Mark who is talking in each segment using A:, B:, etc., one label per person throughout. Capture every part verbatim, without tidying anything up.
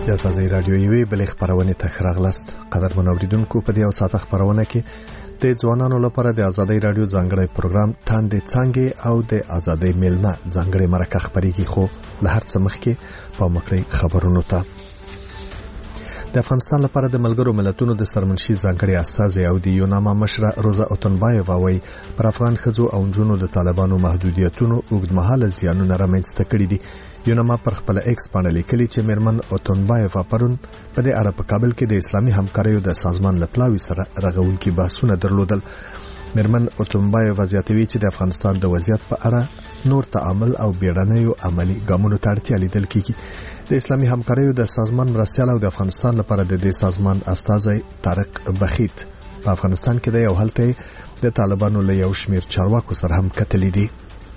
A: د ازادۍ رادیو یوې بلې خپرونې ته ښه راغلاست. قدرمنو اوریدونکو، په دې او ساعته خپرونه کې د ځوانانو لپاره د ازادۍ رادیو ځانګړی پروګرام تاندې څانګې او د ازادۍ میلمه ځانګړی مرکه خبرېږي. خو له هر څه مخکې په مکړې خبرونو ته د افغانستان لپاره د ملګرو ملتونو د سرمنشي ځانګړي استازي او د یوناما مشره روزا اوتنبایووا وايي پر افغان ښځو او نجونو د طالبانو محدودیتونو اوږدمهاله زیانونه رامنځته کړي دي. یوناما پر خپل ایکس باندې لیکلي چې میرمن اوتنبایووا پرون په دې اړه په کابل کې د اسلامي همکاریو د سازمان لپلاوي سره رغونکي بحثونه درلودل. میرمن اوتنبایووا زیاتوي چې د افغانستان د وضعیت په اړه نور تعامل او بیړنیو عملی ګامونو ته اړتیا لیدل کیږي. د اسلامي همکاریو د سازمان مرستیال او د افغانستان لپاره د دې سازمان استازی طارق بخیت په افغانستان کې د یو حالت د طالبانو له یو شمیر چارواکو سره هم کتلې دي.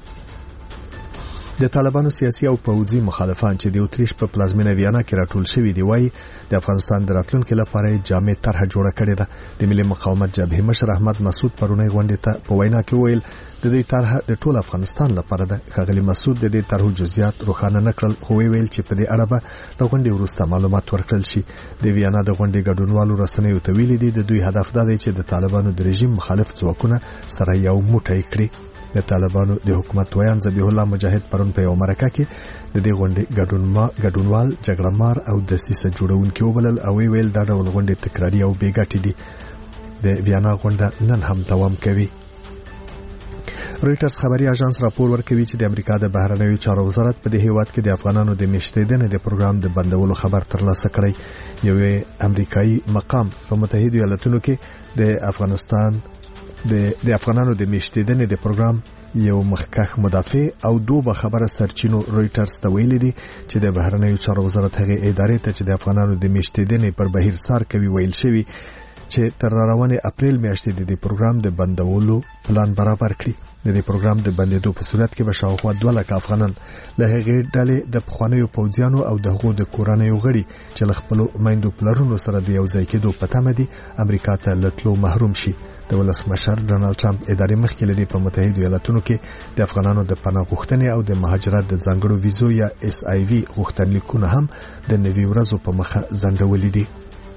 A: د طالبانو سیاسي او پوځي مخالفان چې د اوتریش په پلازمینه ویانا کې راټول شوي دي وایي د افغانستان د راتلونکو لپاره جامع طرحه جوړه کړې ده. د ملي مقاومت جبهې مشر احمد مسعود پرونی غونډې ته په وینا کې ویل د دې طرحه د ټول افغانستان لپاره ده. ښاغلي مسعود د دې طرحو جزئیات روښانه نکړل، خو ویل چې په دې اړه به د غونډې وروسته معلومات ورکړل شي. د ویانا د غونډې ګډونوالو رسنیو ته ویلي دي د دوی هدف دا دی چې د طالبانو د رژیم مخالف ځواکونه سره یو موټی کړي. د طالبانو د حکومت ویان ذبیح الله مجاهد پرون په یو مرکه کې د دې غونډې ګډونوال جګړه مار او د سیسه جوړونکي وبلل او ویل دا ډول غونډې تکراري او بې ګټې دي. د ویانا غونډه نن هم دوام کوي. رويټرز خبري اژانس راپور ورکوي چې د امریکا د بهرنیو چارو وزارت په دې هیواد کې د افغانانو د میشتېدنې د پروګرام د بندولو خبر ترلاسه کړی. یو امریکایي مقام په متحده ایالاتونو کې د افغانستان د د افغانانو د میشتېدنې د پروګرام یو مخکښ مدافع او دوه خبره سرچینو رويټرز ته ویلي دي چې د بهرنیو چارو وزارت هغه ادارې ته چې د افغانانو د میشتېدنې پر بهیر سار کوي ویل شوی چې تر روانه اپریل میاشتې د دې پروګرام د بندولو پلان برابر کړي. د دې پروګرام د بندیدو په صورت کې به شاوخوا دوه لک افغانان له هغې ډلې د پخوانیو پوځیانو او دغه د کورنیو غړي چې له خپل میندو پلرونو سره د یو ځای کېدو په تمه دي امریکا ته لټلو محروم شي. د ولسمشر ډونالد ټرمپ ادارې مخکې لدی په متحده ایالاتونو کې د افغانانو د پناه غوښتنې او د مهاجرت د ځانګړو ویزو یا اس آی وی غوښتنلیکونه هم د نوي ورځو په مخه ځنډولې دي.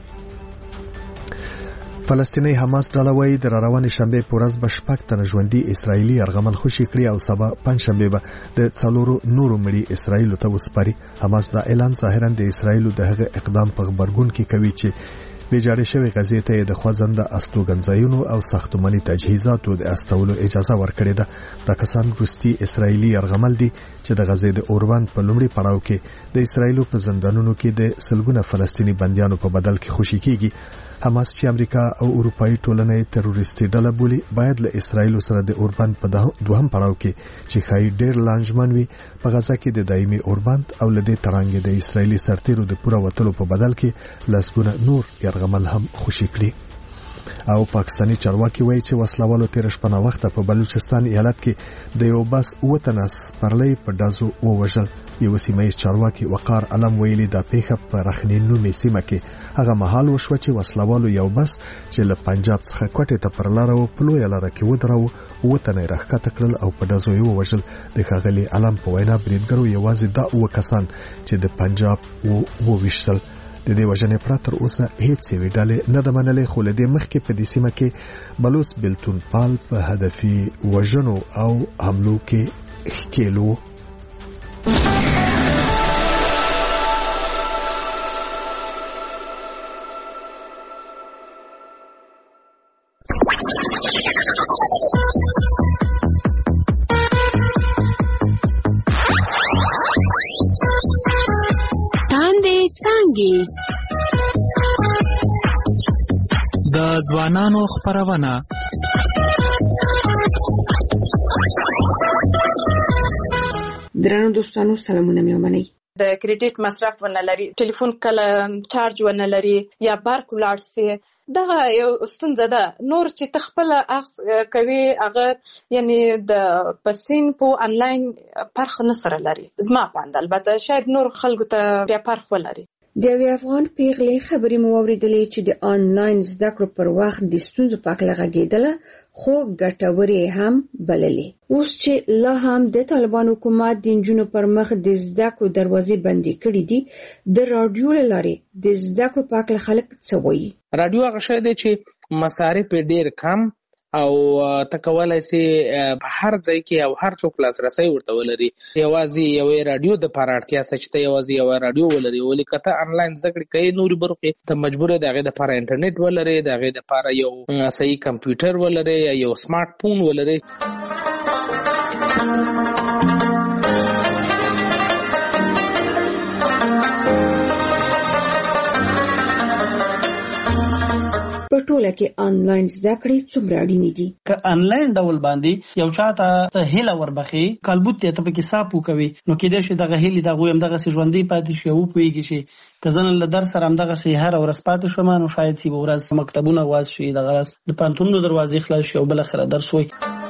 A: فلسطیني حماس ډله وايي د روانې شنبه په ورځ به شپږ تنه ژوندۍ اسرایلی یرغمل خوشي کړي او سبا پنځشنبه به د څلورو نورو مړي اسرایل ته وسپاري. حماس دا اعلان ظاهرا د اسرایل دغه اقدام په خبرګون کې کوي چې ویجاړې شوی غزې ته د خوځنده استوګنځایونو او ساختماني تجهیزاتو د استولو اجازه ورکړې ده. دا کسان روسي اسرایلی یرغمل دي چې د غزې د اوربند په لومړي پړاو کې د اسرایل په زندانونو کې د سلګونه فلسطینی بنديانو په بدل کې خوشي کیږي. حماس چې امریکا او اروپאי ټولنې تروریستي ډله بولي باید له اسرایل سره د اوربند په دوهم پړاو کې چې خای ډیر لانجمن وي په غزا کې د دایمي اوربند او لدې ترانګ د اسرایلی سرتیرو د پوره وټلو په بدل کې لسګونه نور یرغمل هم خوشي کړي. او پاکستانی چارواکي وایي چې وسلوالو تیر شپه وخت په بلوچستان ایالت کې د یو بس وطنس پرلې په دازو ووژل. یو سیمایي چارواکي وقار علم ویلي د پیښه په رخنینو میسیمه کې هغه محل وشو چې وسلوالو یو بس چې له پنجاب څخه کوټه ته پر لار او په لوی لار کې ودرو وطن راخته کړل او په دازو یو وژل. د خغلی علم په وینا بریدګرو یوازې دا و کسان چې د پنجاب وو وویشتل. د دې وژنې پراتر اوسه هیڅ وی ډلې نه د منلې خو له دې مخکې په دې سیمه کې بلوس بلتون پال په هدفي وژنو او حملو کې ښکېلو.
B: د ځوانانو خبرونه
C: درنو دوستانو سلامونه مې ومنئ.
D: د کریډټ مصرف ونه لري، ټلیفون کله چارج ونه لري یا بارک ولاړ سي، دغه یو ستونزه ده. نور چې تخپل اخذ کوي هغه یعنی د پسین په انلاین پرخ نه سره لري. زما پاند البته شاید نور خلکو ته بیا پرخ ولري.
C: د یوې افغان پیغلې خبرې مو واورېدلې چې د آنلاین زده کړو پر وخت د ستونزو په اړه غږېدله خو ګټورې هم بللې. اوس چې لا هم د طالبان حکومت د نجونو پر مخ د زده کړو دروازې بندې کړې دي، د راډیو له لارې د زده کړو په اړه خلک څه وایي؟
E: راډیو هغه شی دی چې مصارف ډېر کم او تکولای سي په هر ځای کې او هر څوک لاسرسي ورته ولري. یوازې یوې راډیو د پاره اړتیا سچته یوازې یو راډیو ولري، ولې کته انلاین زده کړې کوي نوري برخې ته مجبور دی هغه د پاره انټرنیټ ولري، د هغه د پاره یو صحیح کمپیوټر ولري یا یو سمارټ فون ولري.
C: په ټوله کې آنلاین زده کړې څومره اړینې دي؟
F: که آنلاین ډول باندې یو چاته ته هیله وربخي کلبوت ته پکې صاحب کوي نو کېدای شي دغه هیله دغه هم دغه ژوندۍ پاتې شي او پويږي شي که ځنه له درس سره هم دغه شي هر ورځ پاتې شوم نو شاید سی ورځ مکتبونه واز شي دغه د پانتونو دروازې خلاص شي او بل اخر درس وي.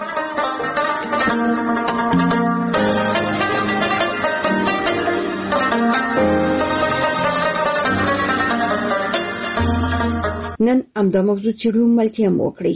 C: نن امدا موضوع چیرو ملتیا موکړي.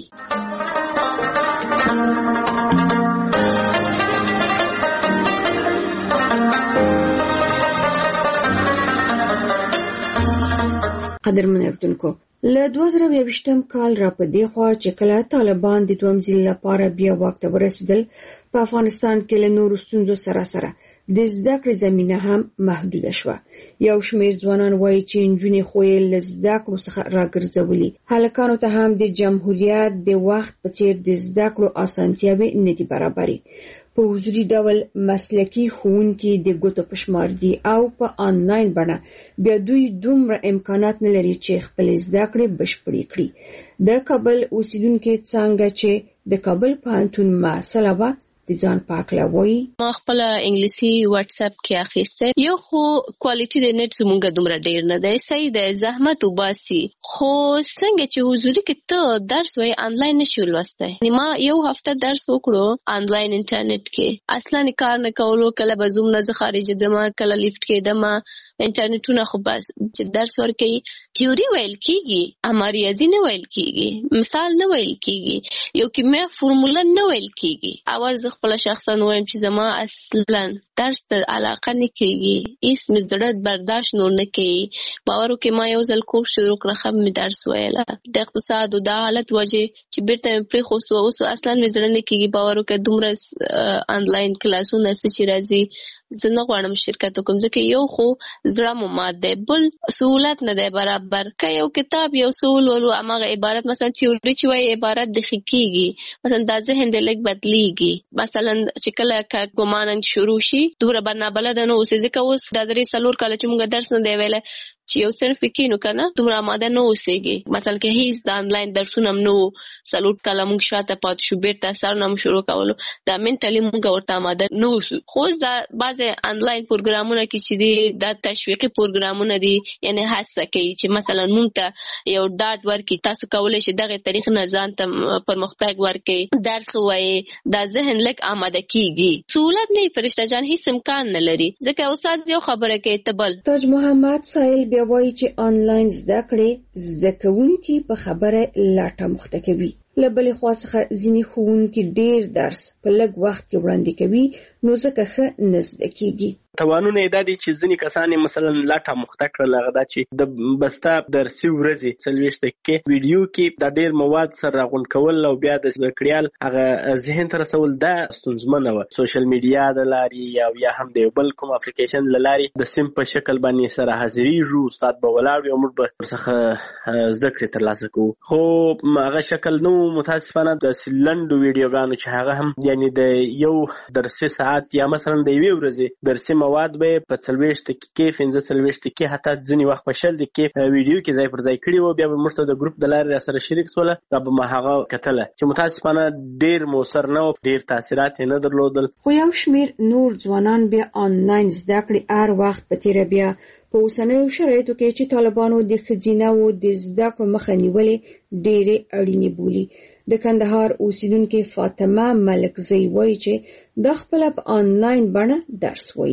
C: قدرمن اردوونکو له دوه زره یوویشتم کال را په دې خوا چې کله طالبان د دویم ځل لپاره بیا واک ته ورسېدل په افغانستان کې له نورو ستونزو سره سره د زده کړې زمینه هم محدوده شوه. یو شمېر ځوانان وایي چې نجونې خو یې له زده کړو څخه راګرځولي. هلکانو ته هم د جمهوریت د وخت په څېر د زده کړو اسانتیاوې نه دي برابرې. په حضوري ډول مسلکي ښوونکي د ګوتو په شمار دي او په آنلاین بڼه بیا دوی دومره امکانات نه لري چې خپل زده کړې بشپړې کړي. د کابل اوسیدونکي څنګه چې د کابل پوهنتون محصله وه د ځان پاکله وایي
G: ما خپل انګلیسي واتس اپ کې اخیسته. یو خو کوالټي د نت زمونږ دومره ډیر نه دی، صحیح دی، زحمت وباسي، خو څنګه چې حضوري کې ته درس وای آنلاین نشو لوسته. ما یو هفته درس وکړو آنلاین انټرنیټ کې، اصلا کار نه کولو، کله به زوم نه خارج دمه، کله لیفت کې دمه، انټرنیټونه خو بس چې درس ورکي تیوري ویل کیږي، اما ریاضي نه ویل کیږي، مثال نه ویل کیږي، یو کیمیا فرموله نه ویل کیږي. اول زه خپل شخصا وایم چې زما اصلا درس ته علاقه نه کیږي، هیڅ مې زړه برداشت نور نه کوي. باور وکړئ ما یو ځل کورس شروع کړ، خو مې درس ویله د اقتصاد او د حالت وجه چې بیرته مې پرې خوستو، اوس اصلا مې زړه نه کیږي. باور وکړئ دومره آنلاین کلاسونه چې راځي زه نه غواړم شرکت وکړم، ځکه یو خو زړه مو مات دی، بل سهولت نه دی برابر. که یو کتاب یو سهول ولو هماغه عبارت مثلا تیوري چې وایي عبارت د ښه کېږي، مثلا دا ذهن دی لږ بدلیږي. مثلا چې کله که ګمانن شروع شي دومره به نابلده نه اوسې، ځکه اوس دا درې څلور کاله چې موږ درس نه دی ویلی چې یو صرف کینو کنه دومره آماده نه اوسېږي. مثلا که هیڅ د آنلاین درسونه هم نه وو، څلور کاله موږ شاته پاتې شو، بیرته سرونه هم شروع کولو، دا منټلي موږ ورته آماده نه اوسو. خو اوس دا بعضې آنلاین پروګرامونه کې چې دي دا تشویقي پروګرامونه دي، یعنې هڅه کوي چې مثلا موږ ته یو ډاډ ورکړي، تاسو کولی شئ دغې طریق نه ځان ته پرمختګ ورکړئ، درس ووایئ، دا ذهن لږ آماده کېږي. سهولت نه وي فرشته جان، هیڅ امکان نه لري، ځکه استاد یو خبره کوي ته بل.
C: تاج محمد سایل بیا وایي چې آنلاین زده کړې زده کوونکي په خبره لاټه مخته کوي. له بلې خوا څخه ځینې ښوونکي ډېر درس په لږ وخت کې وړاندې کوي، نو ځکه ښه نه زده کېږي.
H: توانونه یې دا دي چې ځینې کسان یې مثلا لاټه مخته کړل، هغه دا چې د بسته درسي ورځې څلوېښت دقیقې ویډیو کې دا ډېر مواد سره راغونډ کول او بیا د زده کړیال هغه ذهن ته رسول دا ستونزمنه وه. سوشل میډیا د لارې یا یا هم د یو بل کوم اپلیکیشن له لارې د سیم په شکل باندې سره حاضرېږو، استاد به ولاړ وي او موږ به ورڅخه زده کړې ترلاسه کوو. خو هغه شکل نه و متاسفانه. داسې لنډو ویډیوګانو چې هغه هم یعنې د یو درسي ساعت یا مثلا د یوې ورځې درسي مواد به په څلوېښت دقیقې پنځه څلوېښت دقیقې حتی ځینې وخت په شل دقیقې ویډیو کې ځای پر ځای کړي وو، بیا به موږ ته د ګروپ د لارې را سره شریک سوله، دا به ما هغه کتله چې متاسفانه ډېر مؤثر نه و، ډېر تاثیرات یې نه درلودل.
C: خو یو شمېر نور ځوانان بیا آنلاین زده کړې هر وخت په تېره بیا په اوسنیو شرایطو کې چې طالبانو د ښځینه‌وو د زده کړو مخه نیولې ډېرې اړینې بولي. د کندهار اوسیدونکې فاطمه ملکزۍ وایي چې دا خپله په آنلاین بڼه درس وایي.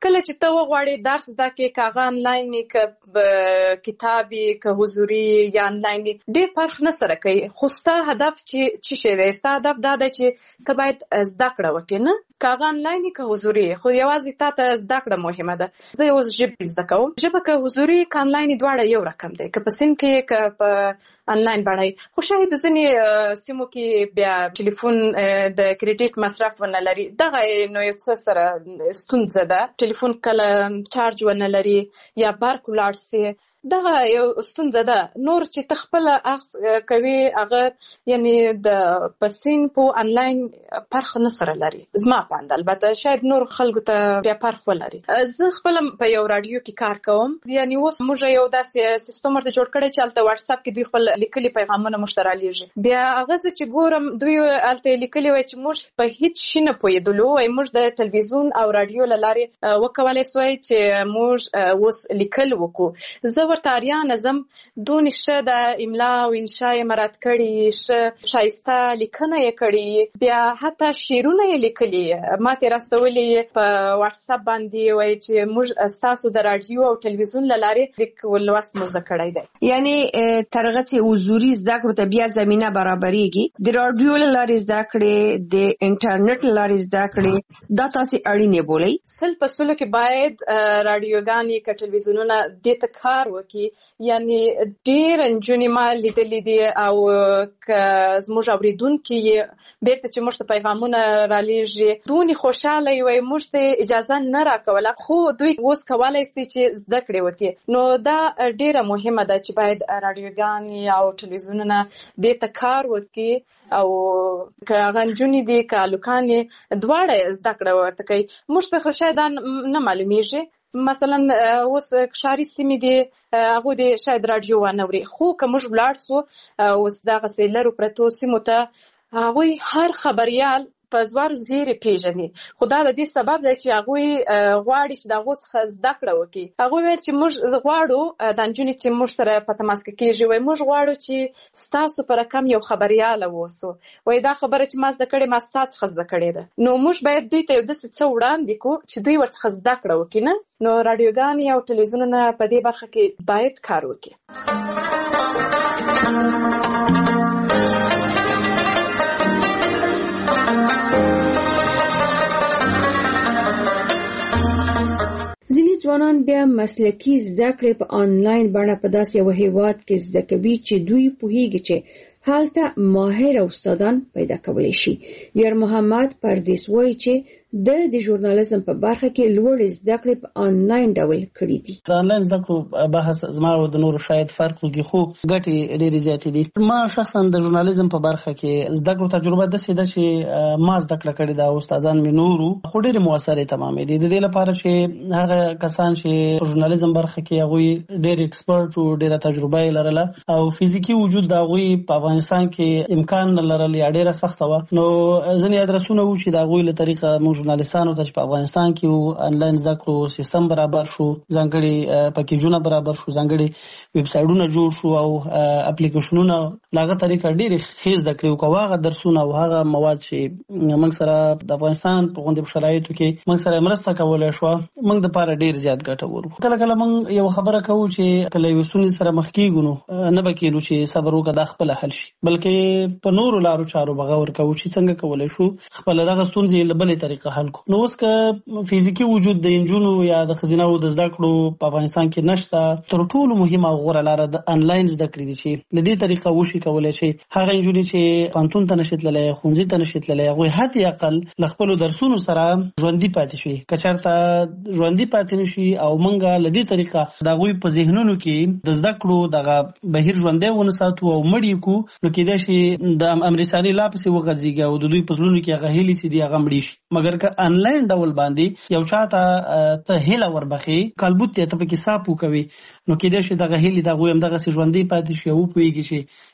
D: کله چې ته وغواړې درس زده کړې که آنلاین که کتابي که حضوري یا آنلاین ډېر فرق نه سره کوي خو ستا هدف چې څه شی دی ستا هدف دا دی چې ته باید زده کړه وکړې نه که هغه آنلاین که حضوري خو یوازې تا ته زده کړه مهمه ده. زه اوس ژبې زده کوم ژبه که حضوري که آنلاین دواړه یو رقم دی که په سیند کې که په آنلاین بڼه خو شاید ځینې سیمو کې بیا ټلیفون د کریډیټ مصرف ونه لري دغه نو یو څه سره ستونزه ده ټلیفون کله چارج ونه لري یا برق ولاړ سي دغه یو ستونزه ده. نور چې ته خپله اخذ کوي هغه یعنی د پسین په آنلاین فرق نه سره لري زما په اند البته شاید نور خلکو ته بیا فرق ولري. زه خپله په یو راډیو کې کار کوم یعنی اوس موږ یو داسې سیستم ورته جوړ کړی چې هلته واتساپ کې دوی خپل لیکلي پیغامونه موږ ته رالیږي بیا هغه زه چې ګورم دوی هلته لیکلي وای چې موږ په هیڅ شي نه پوهېدلو وای موږ د تلویزیون او راډیو له لارې وکولی سوای چې موږ اوس لیکل وکړو. زه ورته آریا نظم دونې ښه د املا او انشا یې مراعات کړي ښه ښایسته لیکنه یې کړي بیا حتی شعرونه یې لیکلي ما ترې راستولي په واتساپ باندې وایي چې موږ ستاسو د راډیو او تلویزیون له لارې لیک لوست مو زده کړی دی.
C: یعنې تر هغه چې حضوري زده کړو ته بیا زمینه برابرېږي د راډیو له لارې زده کړې د انټرنیټ له لارې زده کړې دا تاسې اړینې بولئ؟
D: سل په سلو کې باید راډیوګانې که تلویزیونونه دې ته کار وکړي یعنی ډېر نجونې ما لیدلې دي او که زموږ اورېدونکي یې بیرته چې موږ ته پیغامونه رالیږي دونې خوشحاله یې وایي موږ ته اجازه نه راکوله خو دوی اوس کولی سي چې زده کړې وکړي نو دا ډېره مهمه ده چې باید راډیوګانې او تلویزیونونه دې ته کار وکړي او که هغه نجونې دي که هلکانې دواړه زده کړه ورته کوي. موږ ته خو شاید نه معلومیږي مثلا اوس ښاري سیمې دي هغوی دې شاید راډیو ونه اوري خو که موږ ولاړ سو اوس دغسې لرو پرتو سیمو ته هغوی هر خبریال په زوارو زیرې پیژني خو دا د دې سبب دی چې هغوی غواړي چې د هغو څخه زده کړه وکړي. هغوی ویل چې موږ غواړو دا نجونې چې موږ سره په تماس کې کېږي وایي موږ غواړو چې ستاسو په رقم یو خبریاله واوسو وایي دا خبره چې ما زده کړې ما ستا څخه زده کړې ده نو موږ باید دوی ته یو داسې څه وړاندې کړو چې دوی ورڅخه زده کړه وکړي نه نو راډیوګانې او تلویزیونونه په دې برخه کې باید کار وکړي.
C: ځینې ځوانان بیا مسلکي زده کړې په آنلاین بڼه په داسې یو هیواد کې زده کوي چې دوی پوهیږي چې هلته ماهر استادان پیدا کولی شي. یار محمد پردیس وایي چې د د ژورنالیزم په برخه کې لوړې زده کړې په آنلاین ډول کړي دي.
F: د آنلاین زده کړو بحث زما او د نورو شاید فرق وکړي خو ګټې ډېرې زیاتې دي. ما شخصا د ژورنالیزم په برخه کې زده کړو تجربه داسې ده چې ما زده کړه کړې ده استادان مې نورو خو ډېرې مؤثرې تمامې دي د دې لپاره چې هغه کسان چې په ژورنالیزم برخه کې هغوی ډېر ایکسپرټ او ډېره تجربه یې لرله او فزیکي وجود د هغوی په افغانستان کې امکان نه لرل یا ډېره سخته وه نو ځینې ادرسونه وو چې د هغوی له طریقه موږ ژورنالیستانو ته چې په افغانستان کې آنلاین زده کړو سیستم برابر شو ځانګړي پکیجونه برابر شو ځانګړي ویب سایټونه جوړ شو او اپلیکیشنونه له هغه طریقه ډېرې ښې زده کړې وکړو هغه درسونه او هغه مواد چې موږ سره د افغانستان په غوندې په شرایطو کې موږ سره مرسته کولی شوه موږ دپاره ډېر زیات ګټور وو. کله کله موږ یو خبره کوو چې کله یوې ستونزې سره مخ کېږو نو نه به کېدو چې صبر وکړه دا خپله حل شي بلکې په نورو لارو چارو به غور کوو چې څنګه کولی شو خپله دغه ستونزې له بلې طریقه حل کړو. نو اوس که فزیکي وجود د نجونو یا د ښځینهو د زده کړو په افغانستان کې نشته تر ټولو مهمه او غوره لاره د آنلاین زده کړې دي چې له دې طریقه وشي کولی شي هغه نجونې چې پوهنتون ته نشي تللی ښوونځي ته نشي تللی هغوی حتی اقل له خپلو درسونو سره ژوندي پاتې شي که چېرته ژوندي پاتې نه شي او موږ له دې طریقه د هغوی په ذهنونو کې د زده کړو دغه بهیر ژوندی ونه ساتو او مړ یې کړو نو کېدای شي د امرسالي لا پسې وغځېږي او د دوی په زړونو کې هغه هیلې چې دي هغه مړې شي. مګر که آنلاین ډول باندې یو چا ته ته هیله وربخې کالبوت ته ته پکې ساه پوکوي نو کېدای شي دغه هیلې د هغوی همدغسې ژوندی پاتې شي او وپوهېږي چې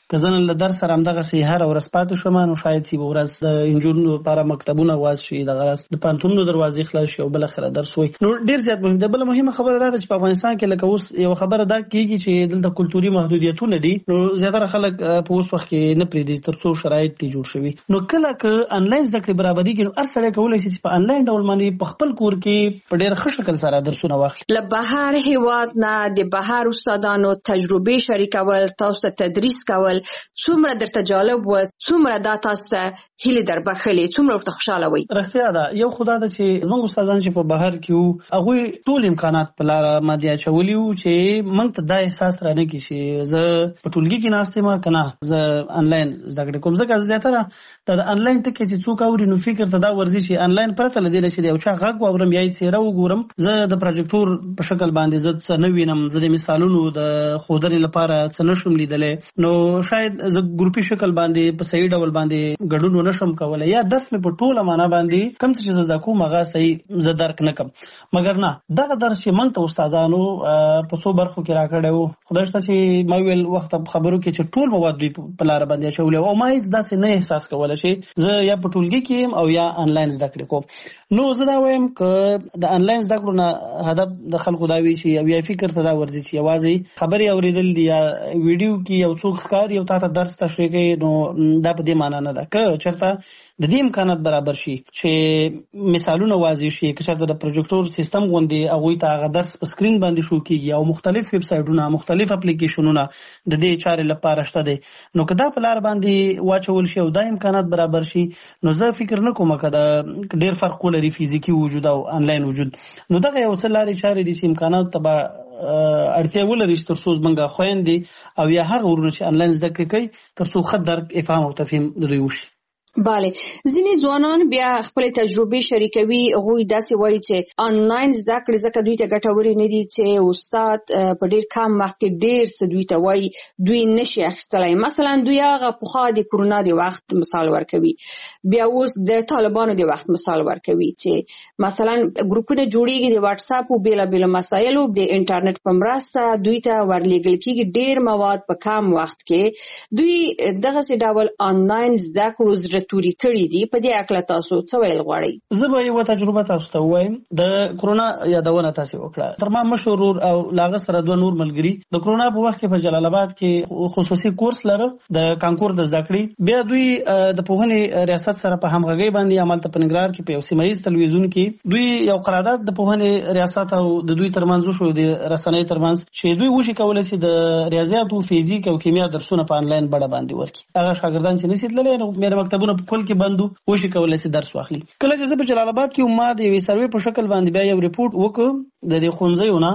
F: کزن له در سره هم دغه سي هر ورځ پاتې شوم نو شاید سی ورځ د انجونو لپاره مکتبونه واز شي دغه راس د پانتونو دروازې خلاص شي او بل اخره درس وي نو ډیر زیات مهم ده. بل مهمه خبره ده چې په افغانستان کې لکه اوس یو خبره ده کیږي چې دلته کلتوري محدودیتونه دي نو زیاتره خلک په اوس وخت کې نه پریږدي ترڅو شرایط تی جوړ شوي نو کله ک انلاین زده کړې برابرېږي نو هر سړی کولی شي په انلاین ډول باندې په خپل کور کې په ډېر ښه شکل سره درسونه واخلي.
C: له بهر هیواد نه د بهر استادانو تجربې شریکول تاسو ته تدریس کول څومره درته جالب و څومره دا تاسو ته هیله دربخلې څومره ورته خوشاله وي؟
F: رښتیا ده یو خدا ده چې زموږ استادان چې په بهر کې وو هغوی ټول امکانات په لاره باندې اچولي وو چې موږ ته دا احساس رانه کړي چې زه په ټولګي کې ناست یم که نه زه انلاین زده کړې کوم ځکه زیاتره دا د انلاین ټکي چې څوک اوري نو فکر ته دا ورځي چې انلاین پرته له دې نه چې د یو چا غږ واورم یا یې څېره وګورم زه د پروجیکټور په شکل باندې زه څه نه وینم زه د مثالونو د ښودنې لپاره څه نشم لیدلی نو شاید زه ګروپي شکل باندې په صحیح ډول باندې ګډون ونشم کولی یا درس مې په ټوله معنا باندې کوم څه چې زه زده کوم هغه صحیح زه درک نه کړم مګر نه دغه درس چې موږ ته استادانو په څو برخو کې راکړی و خدای شته چې ما ویل وخت خبرو کې چې ټول مواد دوی په لاره باندې اچولی او ما هېڅ داسې نه احساس کولی چې زه یا په ټولګي کې یم او یا انلاین زده کړې کوم نو زه دا وایم که د انلاین زده کړو نه هدف د خلکو دا وي چې یو یا فکر ته دا ورځي چې یوازې خبرې اورېدل دي یا ویډیو کې یو څوک ښکاري او تا ته درس تشریح کوي نو دا په دې معنا نه ده که چېرته د دې امکانات برابر شي چې مثالونه واضح شي که چېرته د پروجیکټور سیستم غوندې هغوی ته هغه درس په سکرین باندې شو کېږي او مختلف ویب سایټونه مختلف اپلیکیشنونه د دې چارې لپاره شته دی نو که دا په لار باندې واچول شي او دا امکانات برابر شي نو زه فکر نه کوم که دا ډېر فرق ولري فزیکي وجود او انلاین وجود نو دغه یو څه لارې چارې دي چې امکاناتو ته به اړتیا ولري چې تر څو زموږ خویندې او یا هغه ورونه چې انلاین زده کړې کوي تر څو ښه درک افهام او تفهیم د دوی وشي.
C: بله ځینې ځوانان بیا خپل تجربې شریکوي هغوی داسې وایي چې آنلاین زده کړې ځکه دوی ته ګټورې نه دي چې استاد په ډېر کم وخت کې ډېر څه دوی ته وایي دوی نشي اخیستلی مثلا دوی هغه پخوا د کرونا د وخت مثال ورکوي بیا اوس د طالبانو د وخت مثال ورکوي چې مثلا ګروپونه جوړیږي د واتساپ او بېلابېلو مسایلو د انټرنیټ په مرسته دوی ته ورلیږل کېږي ډېر مواد په کم وخت کې دوی دغسې ډول آنلاین زده کړو زړه توري کړي دي په دې اکله تاسو څه ویل غواړئ؟
F: زه به یوه تجربه تاسو ته ووایم د کرونا یادونه تاسې وکړه تر ما مشر ورور او له هغه سره دوه نور ملګري د کرونا په وخت کې په جلال آباد کې خصوصي کورس لره د کانکور د زده کړې بیا دوی د پوهنې ریاست سره په همغږۍ باندې همالته په ننګرهار کې په یو سیمه ییز تلویزیون کې دوی یو قرارداد د پوهنې ریاست او د دوی ترمنځ وشو د رسنۍ ترمنځ چې دوی وشي کولی شي د ریاضیاتو فیزیک او کیمیا درسونه په انلاین بڼه باندې ورکړي هغه شاګردان چې نشي تللی نو مېره مکتبونه په کل کې بندو وشي کولی شي درس واخلي کله چې زه په جلال آباد کې ما د یوې سروې په شکل باندې بیا یو ریپورټ وکړ د دې ښوونځیو نه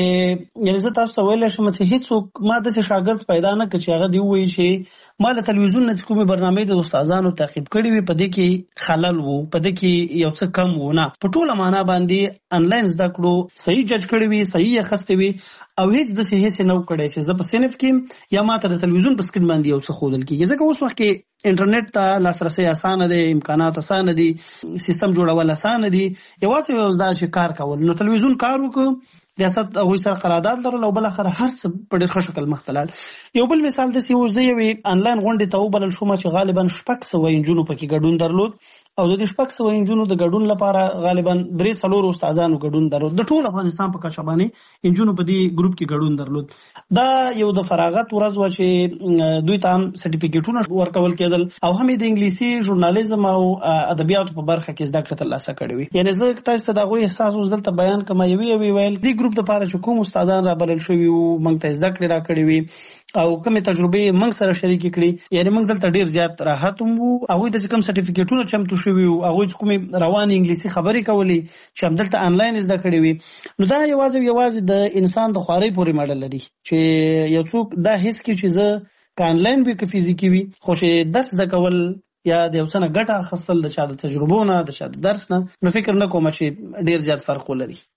F: چې یعنې زه تاسو ته ویلی شم چې هېڅوک ما داسې شاګرد پیدا نه کړ چې هغه دې ووایي چې ما د تلویزیون نه چې کومې برنامې د استادانو تعقیب کړي وي په دې کې خلل و په دې کې یو څه کم و نه په ټوله معنا باندې انلاین زده کړو صحیح جج کړي وي صحیح یې اخیستې وي او هیڅ داسې هیڅ نه و کړی چې زه په صنف کې یا ما ته د تلویزیون په سکرین باندې یو څه ښودل کېږي ځکه اوس وخت کې انټرنیټ ته لاسرسی اسانه دی امکانات اسانه دي سیستم جوړول اسانه دي یوازې یو دا چې کار کول نو تلویزیون کار وکړو ریاست هغوی سره قرارداد لرل او بالاخره هر څه په ډېر ښه شکل مخته لاړل یو بل مثال داسې و زه یوې انلاین غونډې ته وبلل شوم چې غالبا شپږ سوه نجونو پکې ګډون درلود او د دې شپږ سوه نجونو د ګډون لپاره غالبا درې څلورو استادانو ګډون درلود د ټول افغانستان په کچه باندې نجونو په دې ګروپ کې ګډون درلود دا یو د فراغت ورځ وه چې دوی ته هم سرټیفیکیټونه ورکول کېدل او هم یې د انګلیسي ژورنالیزم او ادبیاتو په برخه کې زده کړې ترلاسه کړې وي یعنې زه تاسو ته د هغوی احساس اوس دلته بیان کړم یوې یوې ویل دې ګروپ دپاره چې کوم استادان رابلل شوي وو موږ ته زده کړې راکړې وي او کومې تجربې موږ سره شریکې کړي یعنې موږ دلته ډېر زیات راحت هم وو هغوی ته چې کوم سرټیفیکیټونه چمتو شوي وو هغوی چې کومې روانې انګلیسي خبرې کولې چې همدلته انلاین زده کړې وي نو دا یوازې یوازې د انسان د خوارۍ پورې مړه لري چې یو څوک دا حس کړي چې زه که انلاین وي که فزیکي وي خو چې درس زده کول یا د یو څه نه ګټه اخیستل د چا د تجربو نه د چا د درس نه نو فکر نه کومه چې ډېر زیات فرق ولري.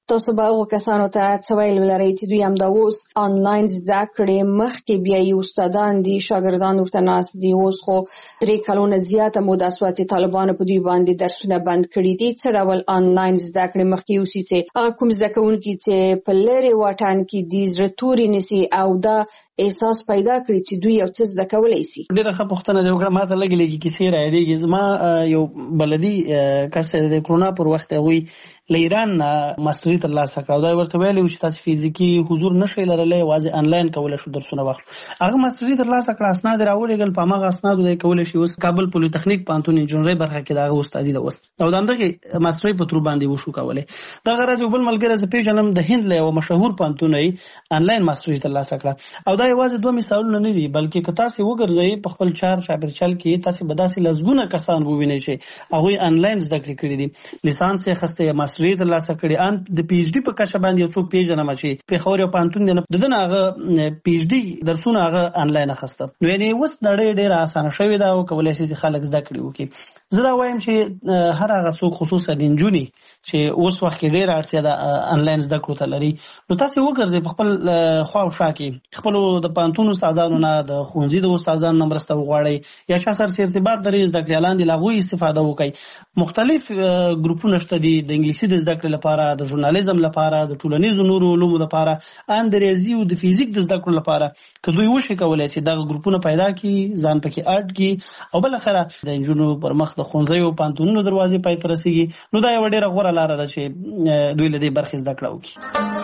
C: تاسو به هغو کسانو ته څه ویل ولرئ چې دوی همدا اوس آنلاین زده کړې مخکې بیایي، استادان دي، شاګردان ورته ناست دي، اوس خو درې کلونه زیاته موده شوه چې طالبانو په دوی باندې درسونه بند کړي دي. څه ډول آنلاین زده کړې مخکې اوسي چې هغه کوم زده کوونکي چې په لرې واټن کې دي زړه توري نیسي او دا احساس پیدا کړي چې دوی یو څه زده کولی شي؟
F: ډېره ښه پوښتنه دې وکړه. ما ته لږې لږې کیسې رایادېږي. زما یو بلدي کس د کرونا پر وخت هغوی له ایران نه ماسټري ترلاسه کړه او دا ورته ویلي و چې تاسو فزیکي حضور نشئ لرلی، یوازې آنلاین کولی شو درسونه واخلو. هغه ماسټري ترلاسه کړه، اسناد یې راولېږل، په هماغه اسنادو دی کولی شي اوس کابل پولي تخنیک پوهنتون انجینرۍ برخه کې د هغه استادي ده اوس او د همدغې ماسټرۍ په ترو باندې وشو کولی. دغه راز یو بل ملګری زه پېژنم د هند له یوه مشهور پوهنتون یې آنلاین ماسټري ترلاسه کړه او دا یوازې دوه مثالونه نه دي، بلکې که تاسې وګرځئ په خپل چار چاپېرچل کې تاسې به داسې لسګونه کسان ووینئ چې هغوی آنلاین زده کړې کړي دي، لیسانس یې اخیستی، ماسټري ترلاسه کړې، ان د پی ایچ ډي په کچه باندې یو څوک پیژنم چې پېښور یو پوهنتون دی د ده نه هغه پی ایچ ډي درسونه هغه آنلاین اخیسته. نو یعنې اوس نړۍ ډېره اسانه شوې ده او کولی شي چې خلک زده کړې وکړي. زه دا وایم چې هر هغه څوک خصوصا نجونې چې اوس وخت کې ډېره اړتیا ده آنلاین زده کړو ته لري، نو تاسې وګرځئ په خپل خوا او شا کې خپلو د پوهنتون استادانو نه، د ښوونځي د استادانو نه مرسته وغواړئ یا چا سره چې ارتباط لري زده کړیالان دي له هغوی استفاده وکړئ. مختلف ګروپونه شته دي د انګلیسي د زده کړې لپاره، د ژورنالیزم لپاره، د ټولنیزو نورو علومو لپاره، ان د ریاضي او د فزیک د زده کړو لپاره که دوی وشي کولی چې دغه ګروپونه پیدا کړي، ځان پکې اډ کړي او بالاخره د نجونو پر مخ د ښوونځیو پوهنتونونو دروازې پای ته رسېږي، نو دا یوه ډېره غوره لاره ده چې دوی له دې برخې زده کړه وکړي.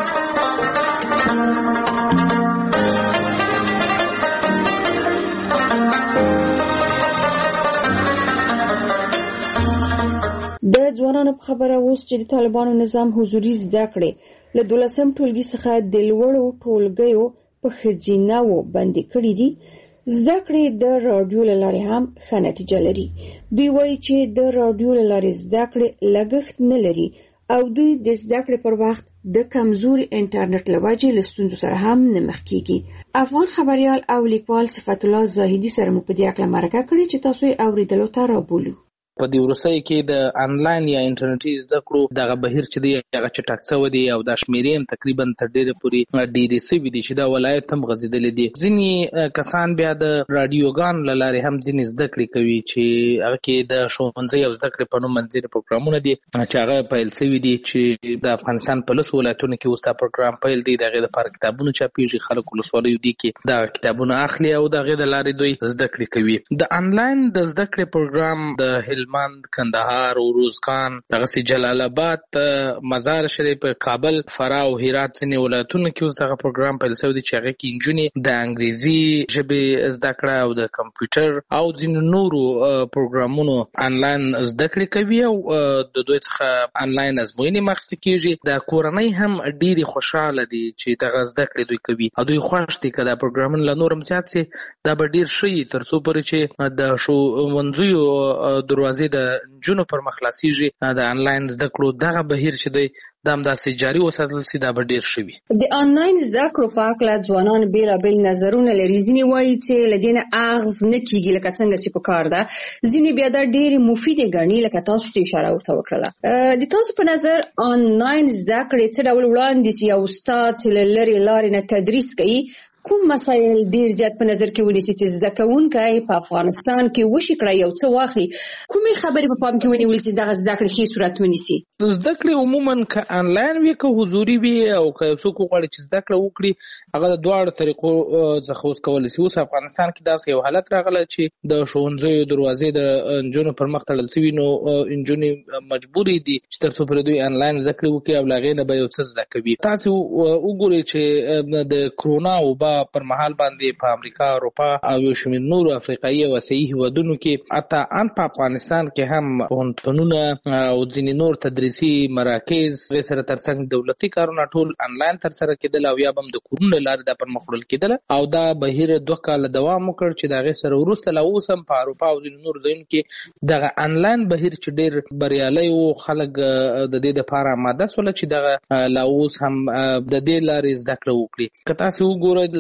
C: د ځوانانو په خبره اوس چې د طالبانو نظام حضوري زده کړې له دولسم ټولګي څخه د لوړو ټولګیو په ښځینه‌وو بندي کړي دي، زده کړې د راډیو له لارې هم ښه نتیجه لري. دوی وایي چې د راډیو له لارې زده کړې لګښت نه لري او دوی د زده کړې پر وخت د کمزوري انټرنیټ له وجې له ستونزو سره هم نه مخ کیږي. افغان خبریال او لیکوال صفت الله زاهدي سره مو په دې اړه مرکه کړې چې تاسو یې اورېدلو ته رابولو.
E: په دې وروستیو کې د انلاین یا انټرنیټي زده کړو دغه بهیر چې دی هغه چټک شوی دی او دا شمیرې هم تقریبا تر ډېره پورې ډېرې شوي دي چې دا ولایت هم غځېدلي دي. ځینې کسان بیا د راډیوګانو له لارې هم ځینې زده کړې کوي چې هغه کې د ښوونځي او زده کړې په نوم منځني پروګرامونه دي چې هغه پیل شوي دي چې د افغانستان په لسو ولایتونو کې اوس دا پروګرام پیل دی. د هغې دپاره کتابونه چاپېږي، خلک ولسوالیو دي کې دغه کتابونه اخلي او د هغې د لارې دوی زده کړې کوي. د انلاین د زده کړې پروګرام د هلمند، کندهار، روزګان، دغسې جلال آباد، مزار شریف، کابل، فراه او هرات ځینې ولایتونو کې اوس دغه پروګرام پیل شوی دی چې هغې کې نجونې د انګریزي ژبې زده کړه او د کمپیوټر او ځینو نورو پروګرامونو انلاین زده کړې کوي او د دوی څخه انلاین ازموینې اخیستل کېږي. د کورنۍ هم ډېرې خوشحاله دي چې دغه زده کړې دوی کوي او دوی خوښ دي که دا پروګرامونه له نور هم زیات سي دا به ډېر ښه وي تر څو پورې چې د ښوونځیو دروازې د نجونو پر مخ خلاصېږي د انلاین زده کړو دغه بهیر چې دی دا همداسې جاري وساتل سي دا به ډېر ښه وي.
C: د آنلاین زده کړو په هکله ځوانان بېلابېل نظرونه لري. ځینې وایي چې له دې نه اغز نه کېږي لکه څنګه چې په کار ده، ځینې بیا دا ډېرې مفیدې ګڼي لکه تاسو چې اشاره ورته وکړله. د تاسو په نظر آنلاین زده کړې څه ډول وړاندیز یا استاد چې له لرې لارې نه تدریس کوي کوم مسایل ډیر زیات په نظر کې ونیسي چې زده کوونکی په افغانستان کې وشي کړی یو څه واخلي، کومې خبرې په پام کې ونیول سي دغه زده کړې ښې صورت ونیسي؟
E: زده کړې عموما که انلاین وي که حضوري وي او که یو څوک وغواړي چې زده کړه وکړي هغه د دواړو طریقو څخه اوس کولی سي. اوس افغانستان کې داسې یو حالت راغلی چې د ښوونځیو دروازې د نجونو پر مخ تړل سوي، نو نجونې مجبورې دي چې تر څو پورې دوی انلاین زده کړې وکړي او له هغې نه به یو څه زده کوي. تاسې وګورئ چې د کرونا وبا پر مهال باندې په امریکا، اروپا او یو شمېر نورو افریقایي او اسیایي هېوادونو کې حتی ان په افغانستان کې هم پوهنتونونه او ځینې نور تدریسي مراکز هغې سره ترڅنګ دولتي کارونه ټول انلاین ترسره کېدل او یا به هم د کورونو له لارې دا پرمخ وړل کېدل او دا بهیر دوه کاله دوام وکړ چې د هغې سره وروسته لا اوس هم په اروپا او ځینو نورو ځایونو کې دغه انلاین بهیر چې ډېر بریالی و، خلک د دې دپاره آماده سوله چې دغه لا اوس هم د دې لارې زده کړه وکړي. که تاسې وګورئ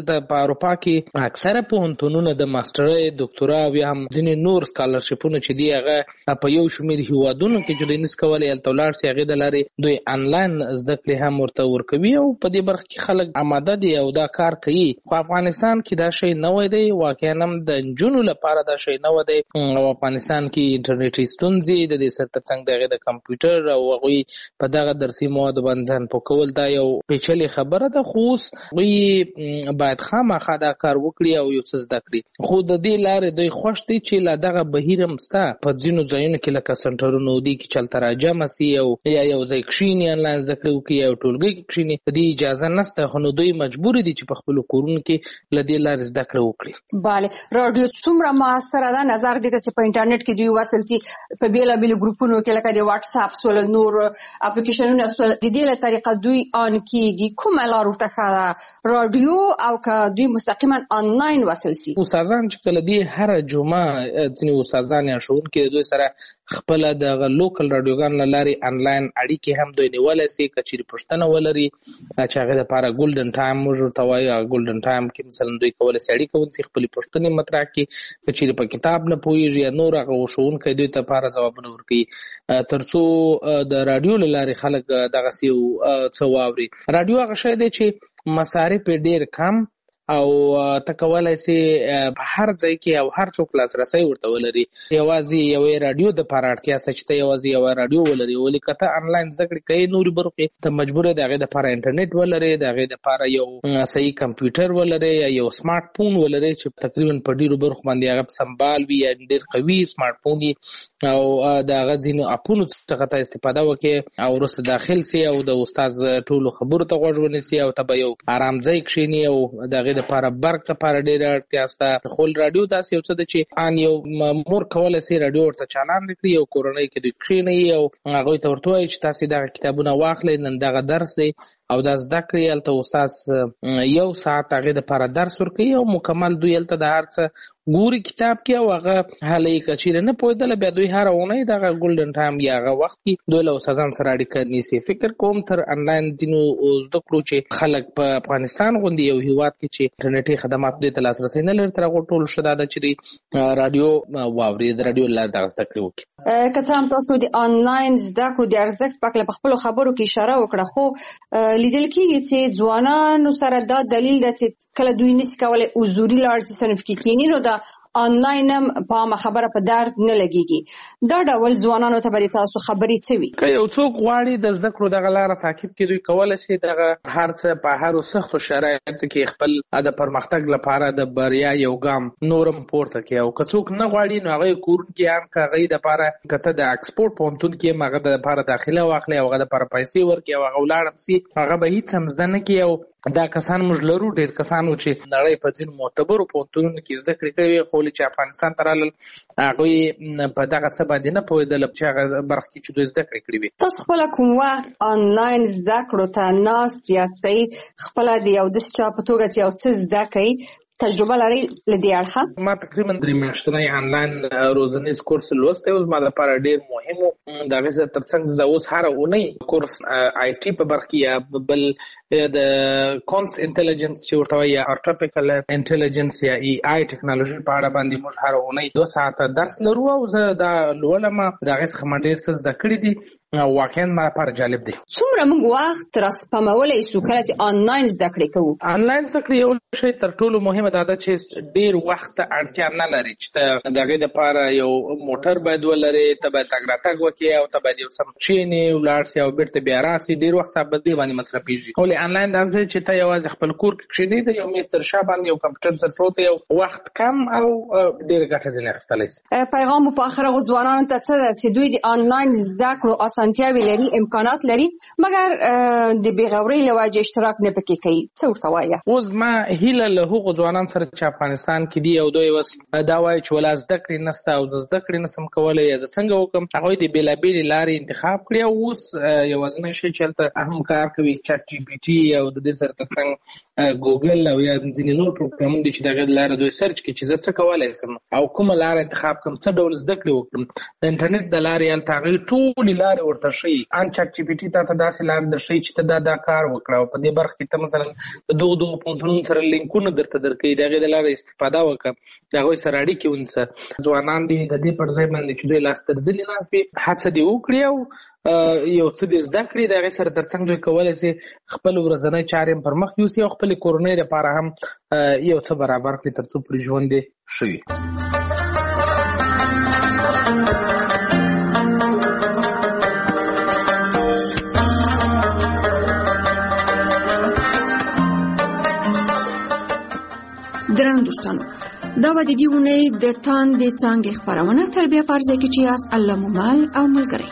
E: دلته په اروپا کې اکثره پوهنتونونه د ماسترۍ ډاکټرا او هم ځینې نور سکالرشپونه چې دی هغه په یو شمېر هیوادونو کې چې دوی نس کولی هلته ولاړ شي هغې د لارې دوی انلاین زده کړې هم ورته ورکوي او په دې برخه کې خلک آماده دي او دا کار کوي. خو افغانستان کې دا شی نوی دی، واقعا هم د نجونو لپاره دا شی نوی دی او افغانستان کې انټرنیټي ستونزې د دې سره ترڅنګ د هغې د کمپیوټر او هغوی په دغه درسي موادو باندې ځان پوه کول دا یو پیچلې خبره ده، خو اوس هغوی باید خامخا دا کار وکړي او یو څه زده کړي. خو د دې لارې دوی خوښ دي چې لا دغه بهیر هم شته په ځینو ځایونو کې لکه سنټرونو دي کې چې هلته راجمع سي او یا یو ځای کښېني انلاین زده کړې وکړي او ټولګي کې کښېني. د دې اجازه نشته، خو نو دوی مجبور دي چې په خپلو کورونو کې له دې لارې زده کړه وکړي.
C: بله، راډیو څومره موثره ده؟ نظر دې ته چې په انټرنیټ کې دوی وصل چې په بیلابیلو ګروپونو کې لکه د واتس اپ سول نور اپلیکیشنونه سول د دې له طریقه دوی آن کیږي، کومه لار ورته ښه راډیو او که دوی مستقیما آنلاین وصل سي؟
E: استادان چې کله دی هر جمعه ځینې استادان یا ښوونکي دوی سره خپل د لوکل راډیوګانو له لارې انلاین اړیکې هم دوی نیولی سي که چیرې پوښتنه ولري چې هغې دپاره ګولډن ټایم موږ ورته وایو. هغه ګولډن ټایم کې مثلا دوی کولی سي اړیکه ونیسي، خپلې پوښتنې مطرح کړي، که چیرې په کتاب نه پوهېږي یا نور هغه ښوونکی دوی ته لپاره ځوابونه ورکوي تر څو د راډیو له لارې خلک دغسې یو څه واوري. راډیو هغه شی دی چې مصارف یې ډېر کم او ته کولی سي په هر ځای کې او هر څوک لاسرسی ورته ولري. یوازې یوې راډیو دپاره اړتیا شته چې ته یوازې یوه راډیو ولري، ولې که ته انلاین زده کړې کوې نورې برخو کې ته مجبور یې د هغې دپاره انټرنیټ ولرې، د هغې دپاره یو صحیح کمپیوټر ولرې یا یو سمارټ فون ولرې چې تقریبا په ډېرو برخو باندې هغه سمبال وي یا ډېر قوي سمارټ فون وي او د هغه ځینو اپونو څخه ته استفاده وکړې او وروسته داخل سي او د استاد ټولو خبرو ته غوږ ونیسي او ته به یو ارام ځای کښېني او د هغې دپاره برق دپاره ډېره اړتیا شته. خو راډیو داسې یو څه ده چې ان یو مور کولی سي راډیو ورته چالان کړي، یو کورنۍ کې دوی کښېنوي او هغوی ته ورته وایي چې تاسې دغه کتابونه واخلئ، نن دغه درس دی او دا زده کړئ. هلته استاد یو ساعت هغې دپاره درس ورکوي او مکمل دوی هلته د هر څه ګوري کتاب کې او هغه هلې که چیرې نه پوهېدله بیا دوی هره اونۍ دغه ګولډن ټایم یا هغه وخت کې دوی له استادانو سره اړیکه نیسي. فکر کوم تر انلاین ځینو زده کړو چې خلک په افغانستان غوندې یو هېواد کې چې انټرنیټي خدمات دوی ته لاسرسی نه لري تر هغو ټولو ښه دا ده چې دوی راډیو واوري، د راډیو له لارې دغه زده کړې وکړي.
C: که څه هم تاسو د آنلاین زده کړو د ارزښت په هکله په خپلو خبرو کې اشاره وکړه، خو لیدل کېږي چې ځوانانو سره دا دلیل ده چې کله دوی نشي کولی حضوري لاړ شي صنف کې کښېني نو دا آنلاین هم په عامه خبره په درد نه لګېږي. دا ډول ځوانانو ته به تاسو خبرې څه وي؟
E: که یو څوک غواړي د زده کړو دغه لاره تعقیب کړي دوی کولی شي دغه هر څه په هرو سختو شرایطو کې خپل د پرمختګ لپاره د بریا یو ګام نورم پورته کړي. او که څوک نه غواړي نو هغه کورن کې هم که هغوی دپاره که ته د اکسپورټ پوهنتون کې هم هغه دپاره داخله واخلي او هغه دپاره پیسې ورکړي او هغه ولاړ هم سي، هغه به هېڅ هم زده نه کړي. او دا کسان موږ لرو، ډېر کسانو چې نړۍ په ځینو معتبرو پوهنتونونو کې زده کړې کوي، خو چې افغانستان ته رالل هغوی په دغه څه باندې نه پوهېدل چې هغه برخه کې چې دوی زده کړې کړې وي.
C: تاسو خپله کوم وخت آنلاین زده کړو ته ناست یاستئ، خپله د یو داسې چا په توګه چې یو څه زده کوئ تجربه لرئ له دې اړخه؟
E: ما تقریبا درې میاشتنی آنلاین روزنیز کورس لوستی، اوس ما لپاره ډېر مهم و. د هغې سره تر څنګ زه اوس هره اونۍ کورس آی ټي په برخه کې یا بل د کونس انټیلیجنس چې ورته وایي یا ارټیفیشل انټیلیجنس یا ای آی ټیکنالوژي په اړه باندې موږ هره اونۍ دوه ساعته درس لرو او زه دا لولم. د هغې څخه ما ډېر څه زده کړي دي او واقعا ما لپاره جالب دی.
C: څومره موږ وخت راسپمولی سو کله چې آنلاین زده کړې کوو؟
E: آنلاین زده کړې یو شی تر ټولو مهمه دا ده چې ډېر وخت ته اړتیا نه لري چې ته د هغې دپاره یو موټر باید ولرې، ته باید تګ راتګ وکړې او ته باید یو څه کښېنې ولاړ سې او بېرته بیا راسې. ډېر وخت په دې باندې مصرفېږي. ولې آنلاین داسې دی چې ته یوازې خپل کور کې کښېنې، د یو میز تر شا باندې یو کمپیوټر سره پروت دی، وخت کم او ډېره ګټه ځینې اخیستلی شي.
C: پیغام مو په آخر هغو ځوانانو ته څه ده چې دوی د آنلاین زده کړو اسانتیاوې لري، امکانات لري، مګر د بېغورۍ له وجې اشتراک نه پکې کوي، څه ورته وایه؟
E: اوس ما هیله له هغو ځوانانو سره چې افغانستان کې دي او دوی اوس دا وایي چې ولا زده کړې نشته او زه زده کړې نشم کولی یا زه څنګه وکړم، هغوی د بېلابېلې لارې انتخاب کړي او اوس یوازینی شی چې هلته هم کار کوي چټ جي پي ټي او د دې سره تر څنګ ګوګل او یا ځینې نور پروګرامونه دي چې دغه لاره دوی سرچ کړي چې زه څه کولی سم او کومه لاره انتخاب کړم، څه ډول زده کړې وکړم. د انټرنیټ د لارې هلته هغې ټولې لارې ورته ښیي. ان چاټ جي پي ټي تا ته داسې لارې درښیي چې ته دا دا کار وکړه او په دې برخه کې ته مثلا د دغو دغو پوهنتونونو سره لینکونه درته درکوي، د هغې د لارې استفاده وکړه، د هغوی سره اړیکې ونیسه. ځوانان دي د دې پر ځای باندې چې دوی لاس تر زنې ناست وي، هڅه دې وکړي او یو څه دې زده کړي، د هغې سره تر څنګ دوی کولی شي خپل ورځنی چارې هم پر مخ یوسي او خپلې کورنۍ لپاره هم یو څه برابر کړي تر څو پورې ژوند یې ښه وي.
C: درنو دوستانو، دا به د دې اونۍ د تاندې څانګې خپرونه تر بیا په ځای کې چې یاست الله مو مل او ملګری.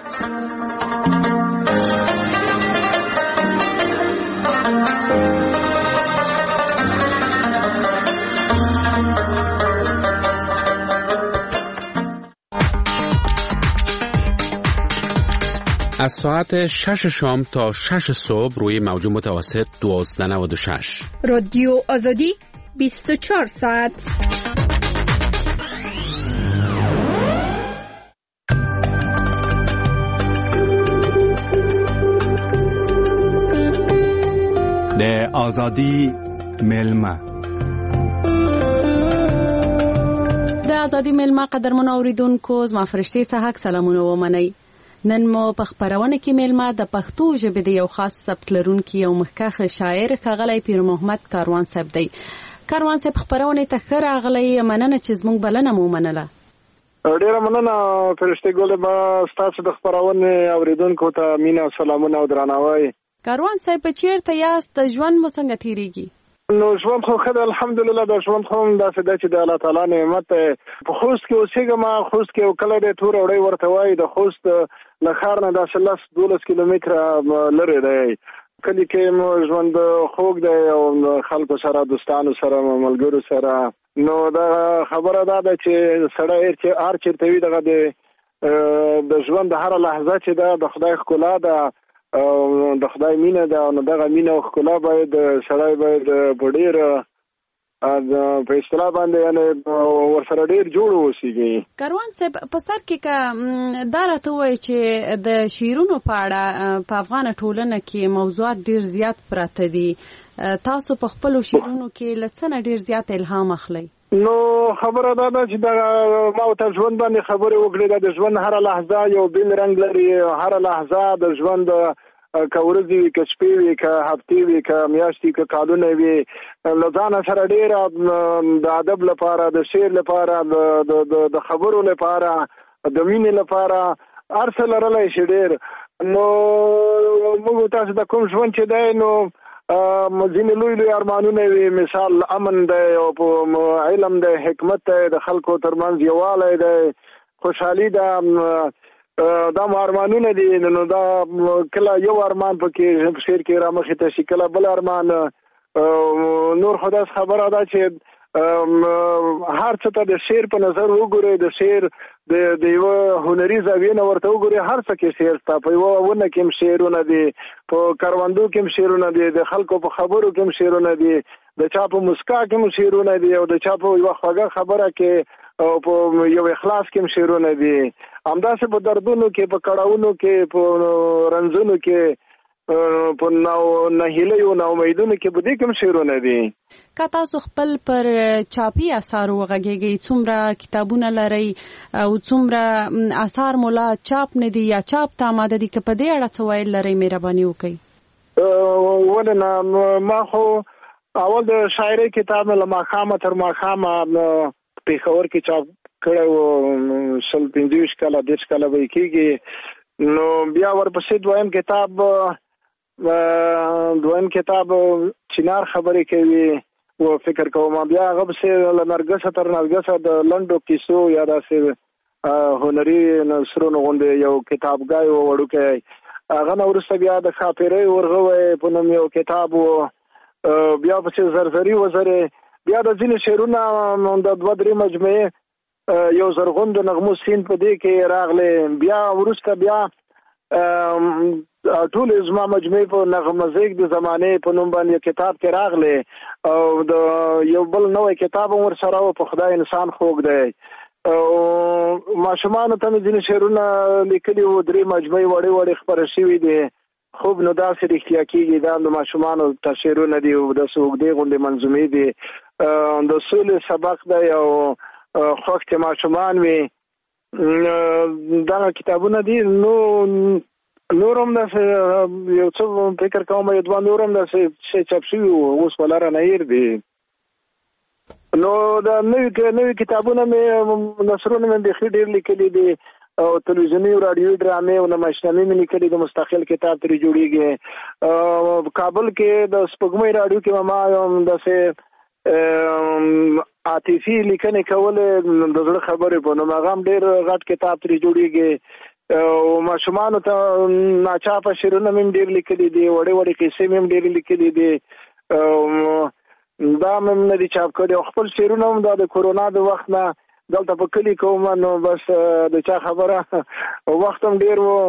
I: از ساعت شش شام تا شش صبح روی موج متوسط دوازده نود و شش
J: رادیو آزادی بیست و چهار ساعت.
K: د آزادی ملما
L: د آزادی ملما قدرمنو اوریدونکو، زما فرشتي صحاک سلامونه ومنئ. نن مو په خپرونه کې ملما د پښتو ژبې د یو خاص سبک لرونکي او مخکښ شاعر ښاغلی پیر محمد کاروان صاحب دی. کاروان صاحب خپرونه ته ښه راغلی، مننه چې زموږ بلنه مو منله.
M: ډېره مننه فرشتي ګل، به ستاسو د خپرونې اوریدونکو ته مینه او سلامونه او درناوی.
L: کاروان صاحب چیرته یاست؟ ژوند مو څنګه تیریږي؟
M: نو ژوند خو ښه دی الحمدلله. د ژوند خو هم داسې ده چې د الله تعالی نعمت دی. په خوست کې اوسېږم. خوست کې یو کلی دی تور وړی ورته وایي. د خوست له ښار نه داسې لس دولس کیلومتره لرې دی. کلي کې مو ژوند خوږ دی او خلکو سره، دوستانو سره، ملګرو سره. نو دا خبره دا ده چې سړی هر چېرته وي دغه د ژوند د هره لحظه چې ده د خدای ښکلا ده، د خدای مینه ده. نو دغه مینه او ښکلا باید سړی باید په ډېر په اصطلاح باندې یعنې ورسره ډېر جوړ اوسېږي.
L: کاروان صاحب په سر کې که دا راته ووایي چې د شعرونو په اړه په افغانه ټولنه کې موضوعات ډېر زیات پراته دي، تاسو په خپلو شعرونو کې له څه نه ډېر زیات الهام اخلئ؟
M: نو خبره دا ده چې دغه ما ورته ژوند باندې خبرې وکړې. د ژوند هره لحظه یو بېل رنګ لري. هره لحظه د ژوند که ورځې وي، که شپې وي، که هفتې وي، که میاشتې، که کالونه وي، له ځانه سره ډېره د ادب لپاره، د شعر لپاره، د خبرو لپاره، د مینې لپاره هر څه لرلی شي ډېر. نو موږ تاسو د کوم ژوند چې دی نو ځینې لوی لوی ارمانونه وي، مثال امن دی او علم دی، حکمت دی، د خلکو ترمنځ یووالی دی، خوشحالي ده. دا مو ارمانونه دي. نو دا کله یو ارمان پکې په شعر کې رامخې ته شي، کله بل ارمان. نور خو داسې خبره ده چې هر څه ته د شعر په نظر وګورئ، د شعر د یوه هنري زاویې نه ورته وګورئ. هر څه کې شعر شته. په یوه ونه کې هم شعرونه دي، په کروندو کې هم شعرونه دي، د خلکو په خبرو کې هم شعرونه دي، د چا په مسکا کې هم شعرونه دي، او د چا په یوه خوږه خبره کې او په یو اخلاص کې هم شعرونه دي. همداسې په دردونو کې، په کړاوونو کې، په رنځونو کې، په نهیلیو ناامیدونو کې، په دې کې هم شعرونه دي.
L: که تاسو خپل پر چاپي اثارو وغږیږئ، څومره کتابونه لرئ او څومره اثار مو لا چاپ نه دي یا چاپ ته آماده دي، که په دې اړه څه ویل لرئ مهرباني وکړئ.
M: ولې نه، ما خو اول د شاعرۍ کتاب مې له ماښامه تر ماښامه پېښور کې چاپ کړی و. شل پنځه ویشت کاله دېرش کاله به یې کېږي. نو بیا ورپسې دویم کتاب دویم کتاب چنار خبرې کوي و فکر کوم. بیا هغه پسې له نرګسه تر نرګسه د لنډو کیسو یا داسې هنري نثرونو غوندې یو کتابګای و وړوکی. هغه نه وروسته بیا د ښاپېرۍ ورغوی په نوم یو کتاب و. بیا پسې زرزري وزرې. بیا د ځینې شعرونه د دوه درې مجموعې یو زرغون د نغمو سیند په دې کې راغلی. بیا وروسته بیا ټول زما مجموعه په نغمزیک د زمانه په نوم باندې کتاب کې راغلی او د یو بل نوې کتاب ور سره او په خدای انسان خوګ دی او ماشومان ته مې ځینې شعرونه لیکلي وو درې مجموعه وړې وړې خبرې شوې دي خوب نو داسې رښتیا کېږي دا د ماشومانو تشعرونه دي او د سوګدې غونډې منظومې دي د سولې سبق دی او خوښ ماشومان وي دا کتابونه دي نو نورم دا یو څه فکر کوم یو دوه نورم دا څه چاپ شوي اوس ولاره نه هیر دي نو دا نوې نوې کتابونه مې نثرونه مې بخي ډېر لیکلي دي او تلویزیوني او رادیوي ډرامې او نمایشنامې مې لیکلي د مستقل کتاب ترې جوړېږي کابل کې د سپوږمۍ رادیو کې ما داسې عاطفي لیکنې کولې د زړه خبرې په نوم هغه هم ډېر غټ کتاب ترې جوړېږي او ماشومانو ته ناچاپه شعرونه مې ډېر لیکلي دي وړې وړې قصې مې ډېر لیکلي دي دا مې نه دي چاپ کړي او خپل شعرونه هم دا د کورونا د وخت نه دلته په کلي کوم نو بس د چا خبره وخت هم ډېر و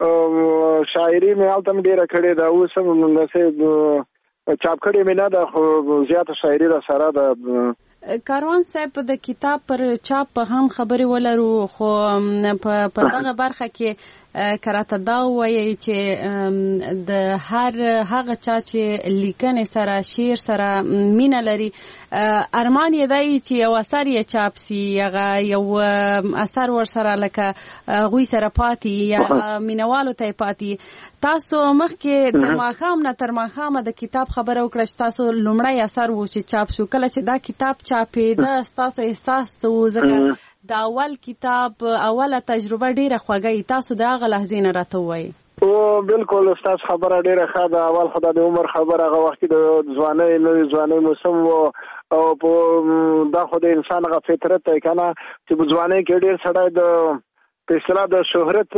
M: شاعري مې هلته هم ډېره کړې ده اوس هم داسې چاپ کړې مې نه ده خو زیاته شاعري را سره ده
L: کاروان صاحب د کتاب پر چاپ هم خبرې ولرو خو په دغه برخه کې کراته دا وایي چې د هر هغه چا چې لیکنې سره شعر سره مینه لري ارمان یې دی چې یو اثر یې چاپ سي هغه یو اثر ور سره لکه غوي سره پاتې یا مینوالو ته پاتې تاسو مخکې د ماښام نه تر ماښامه د کتاب خبره وکړه چې تاسو لومړی اثر و چې چاپ شو کله چې دا کتاب چاپېده تاسو احساس وو ځکه د اول کتاب اوله تجربه ډیره خوږه تاسو د هغه لحظې نه راته وایي
M: او بالکل استاد خبره ډیره ښه ده اول خدای د عمر خبره هغه وخت د ځوانۍ نوې ځوانۍ موسم وو او په دا خو د انسان هغه فطرت دی کنه چې په ځوانۍ کې ډیر سړی د په اصطلاح د شهرت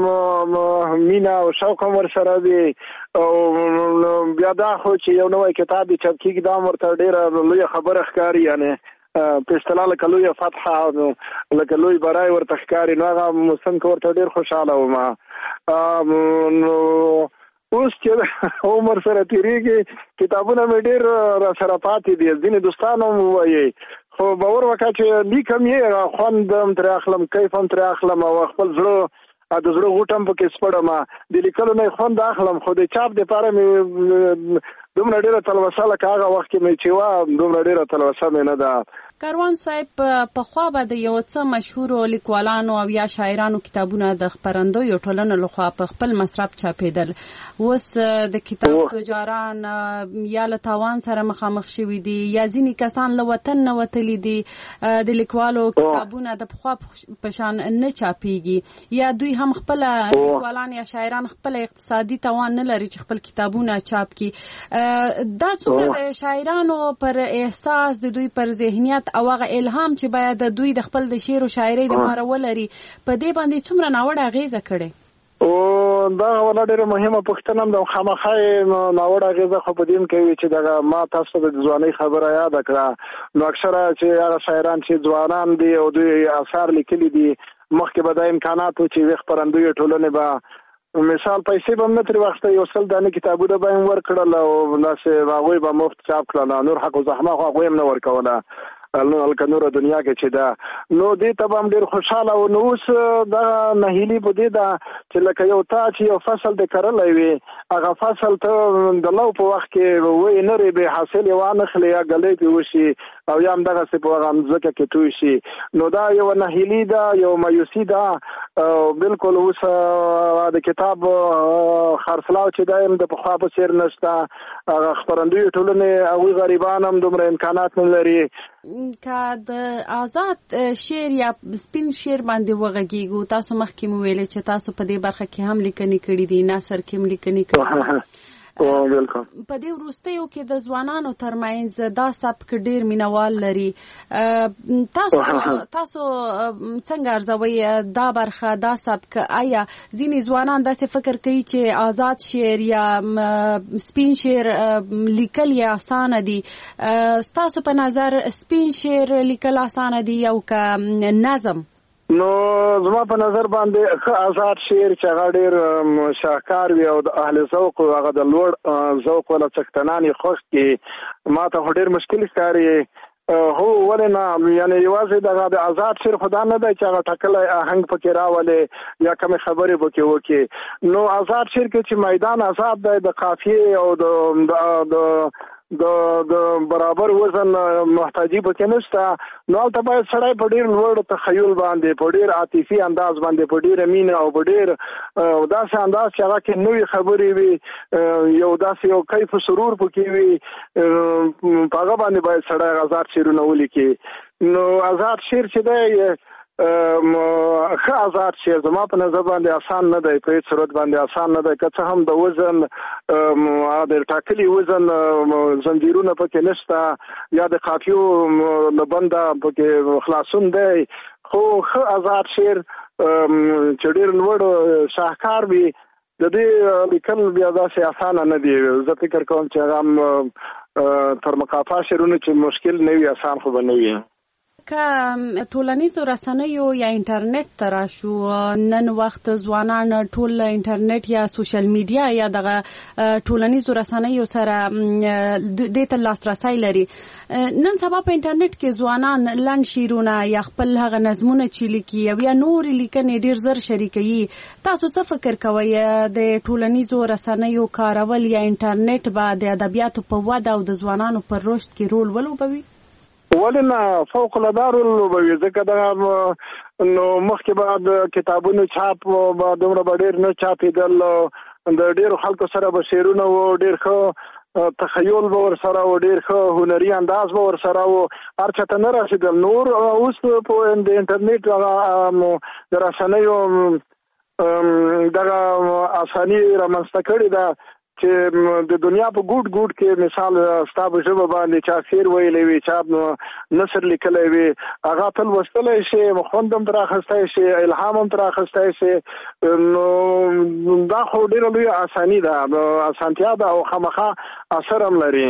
M: مینا او شوق هم ورسره وي او بیا دا خو چې یو نوی کتاب چاپ کېږي دا ورته ډیره لویه خبره ښکاري یعنی په اصطلاح لکه لویه فتحه لکه لوی برای ورته ښکاري نو هغه موسم کې ورته ډېر خوشحاله وم نو اوس چې عمر سره تېرېږي کتابونه مې ډېر را سره پاتې دي ځینې دوستان هم ووایي خو باور وکړه چې لیکم یې خوند هم ترې اخلم کیف هم ترې اخلم او خپل زړه د زړه غوټه هم پکې سپړم د لیکلو نه خوند اخلم خو د چاپ دپاره مې دومره ډېره تلوسه لکه هغه وخت کې مې چې وه دومره ډېره تلوسه مې نه ده
L: کاروان صاحب پخوا به د یو څه مشهورو لیکوالانو او یا شاعرانو کتابونه د خپرندویو ټولنو لخوا په خپل مصرف چاپېدل اوس د کتاب تجاران یا له تاوان سره مخامخ شوي دي یا ځینې کسان له وطن نه وتلي دي د لیکوالو کتابونه د پخوا په شان نه چاپېږي یا دوی هم خپله لیکوالان یا شاعران خپله اقتصادي توان نه لري چې خپل کتابونه چاپ کړي دا څومره د شاعرانو پر احساس د دوی پر ذهنیت او هغه الهام چې باید د دوی د خپل د شعر او شاعرۍ لپاره ولري په دې باندې څومره ناوړه اغیزه کړې
M: او دا ولا ډېره مهمه پوښتنه هم د خامخا ناوړه اغیزه خو په دې کوي چې دا ما تاسو د ځوانۍ خبره یاد کړه نو اکثره چې هغه شاعران چې ځوانان دي او دوی اثار لیکلي دي مخکې به د امکاناتو چې وي خپرندویو ټولنې به مثال پیسې به هم نه ترې واخیسته یو سل دانې کتابونه به یې ورکړل او داسې هغوی به مفت چاپ کړل نور حق و زحمه خو هغوی هم نه ورکوله الکه نوره دنیا کې چې ده نو دې ته به هم ډېر خوشحاله و نو اوس دا نهیلي په دې ده چې لکه یو تا چې یو فصل دې کرلی وي هغه فصل ته د لو په وخت کې وی نرې بې حاصل یې وانخلې یا ګلۍ پې وشي او یا هم دغسې په هغه مځکه کې توی شي نو دا یوه نهیلي ده یو مایوسي ده بالکل اوس د کتاب خرڅلاو چې دی هم د پخوا په څېر نشته هغه خپرندویو ټولنې هغوی غریبان هم دومره امکانات نه لري
L: که د آزاد شعر یا سپین شعر باندې وغږیږو تاسو مخکې مو ویلې چې تاسو په دې برخه کې هم لیکنې کړي دي نثر کې هم لیکنې کړي په دې وروستیو کې د ځوانانو ترمنځ دا سبک ډېر مینوال لري تاسو تاسو څنګه ارزوئ دا برخه دا سبک آیا ځینې ځوانان داسې فکر کوي چې آزاد شعر یا سپین شعر لیکل یې اسانه دي ستاسو په نظر سپین شعر لیکل اسانه دي او که نظم
M: نو زما په نظر باندې ښه آزاد شعر چې هغه ډېر شاهکار وي او د اهل ذوق هغه د لوړ ذوق ولا څښتنان یې خوښ کړي ما ته ډېر مشکل ښکاري هو ولې نه یعنی یوازې دغه د آزاد شعر خدا نه دی چې هغه ټاکلی آهنګ پکې راولې یا کومې خبرې پکې وکړي نو آزاد شعر کې چې میدان آزاد دی د قافیې او د د د د برابر وزن محتاجی پکې نشته نو هلته باید سړی په ډېر لوړ تخیل باندې په ډېر عاطفي انداز باندې په ډېره مینه او په ډېر داسې انداز چې هغه کې نوې خبرې وي یو داسې یو کیف سرور پکې وي په هغه باندې باید سړی آزاد شعرونه ولیکي نو آزاد شعر چې دی ښه آزاد شعر زما په نظر باندې آسان نه دی په هېڅ صورت باندې آسان نه دی که څه هم د وزن د ټاکلي وزن زنجیرونه پکې نشته یا د قافیو له بنده پکې خلاصون دی خو ښه آزاد شعر چې ډېر لوړ شاهکار وي د دې لیکل بیا داسې اسانه نه دي زه فکر کوم چې هغه هم تر مقافا شعرونه چې مشکل نه وي آسان خو به نه وي
L: که ټولنیزو رسنیو یا انټرنیټ ته راشو نن وخت ځوانان ټول انټرنیټ یا سوشل میډیا یا دغه ټولنیزو رسنیو سره دې ته لاسرسی لري نن سبا په انټرنیټ کې ځوانان لنډ شعرونه یا خپل هغه نظمونه چې لیکي یا نور لیکنې ډېر زر شریکوي تاسو څه فکر کوئ د ټولنیزو رسنیو کارول یا انټرنیټ به د ادبیاتو په وده او د ځوانانو پر رشد کې رول ولوبوي
M: ولې نه فوق العاده رول ولوبوي ځکه دغه نو مخکې به د کتابونو چاپ به دومره به ډېر نه چاپېدل د ډېرو خلکو سره به شعرونه و ډېر ښه تخیل به ورسره و ډېر ښه هنري انداز به ورسره و هر چا ته نه رسېدل نور اوس په د انټرنیټ هغه د رسنیو دغه اساني رامنځته کړې ده چې د دنیا په ګوټ ګوټ کې مثال ستا په ژبه باندې چا شعر ویلی وي چا نثر لیکلی وي هغه تل لوستلی شي خوند هم تر اخیستی شي الهام هم تر اخیستی شي نو دا خو ډېره لویه اساني ده اسانتیا ده او خامخا اثر هم لري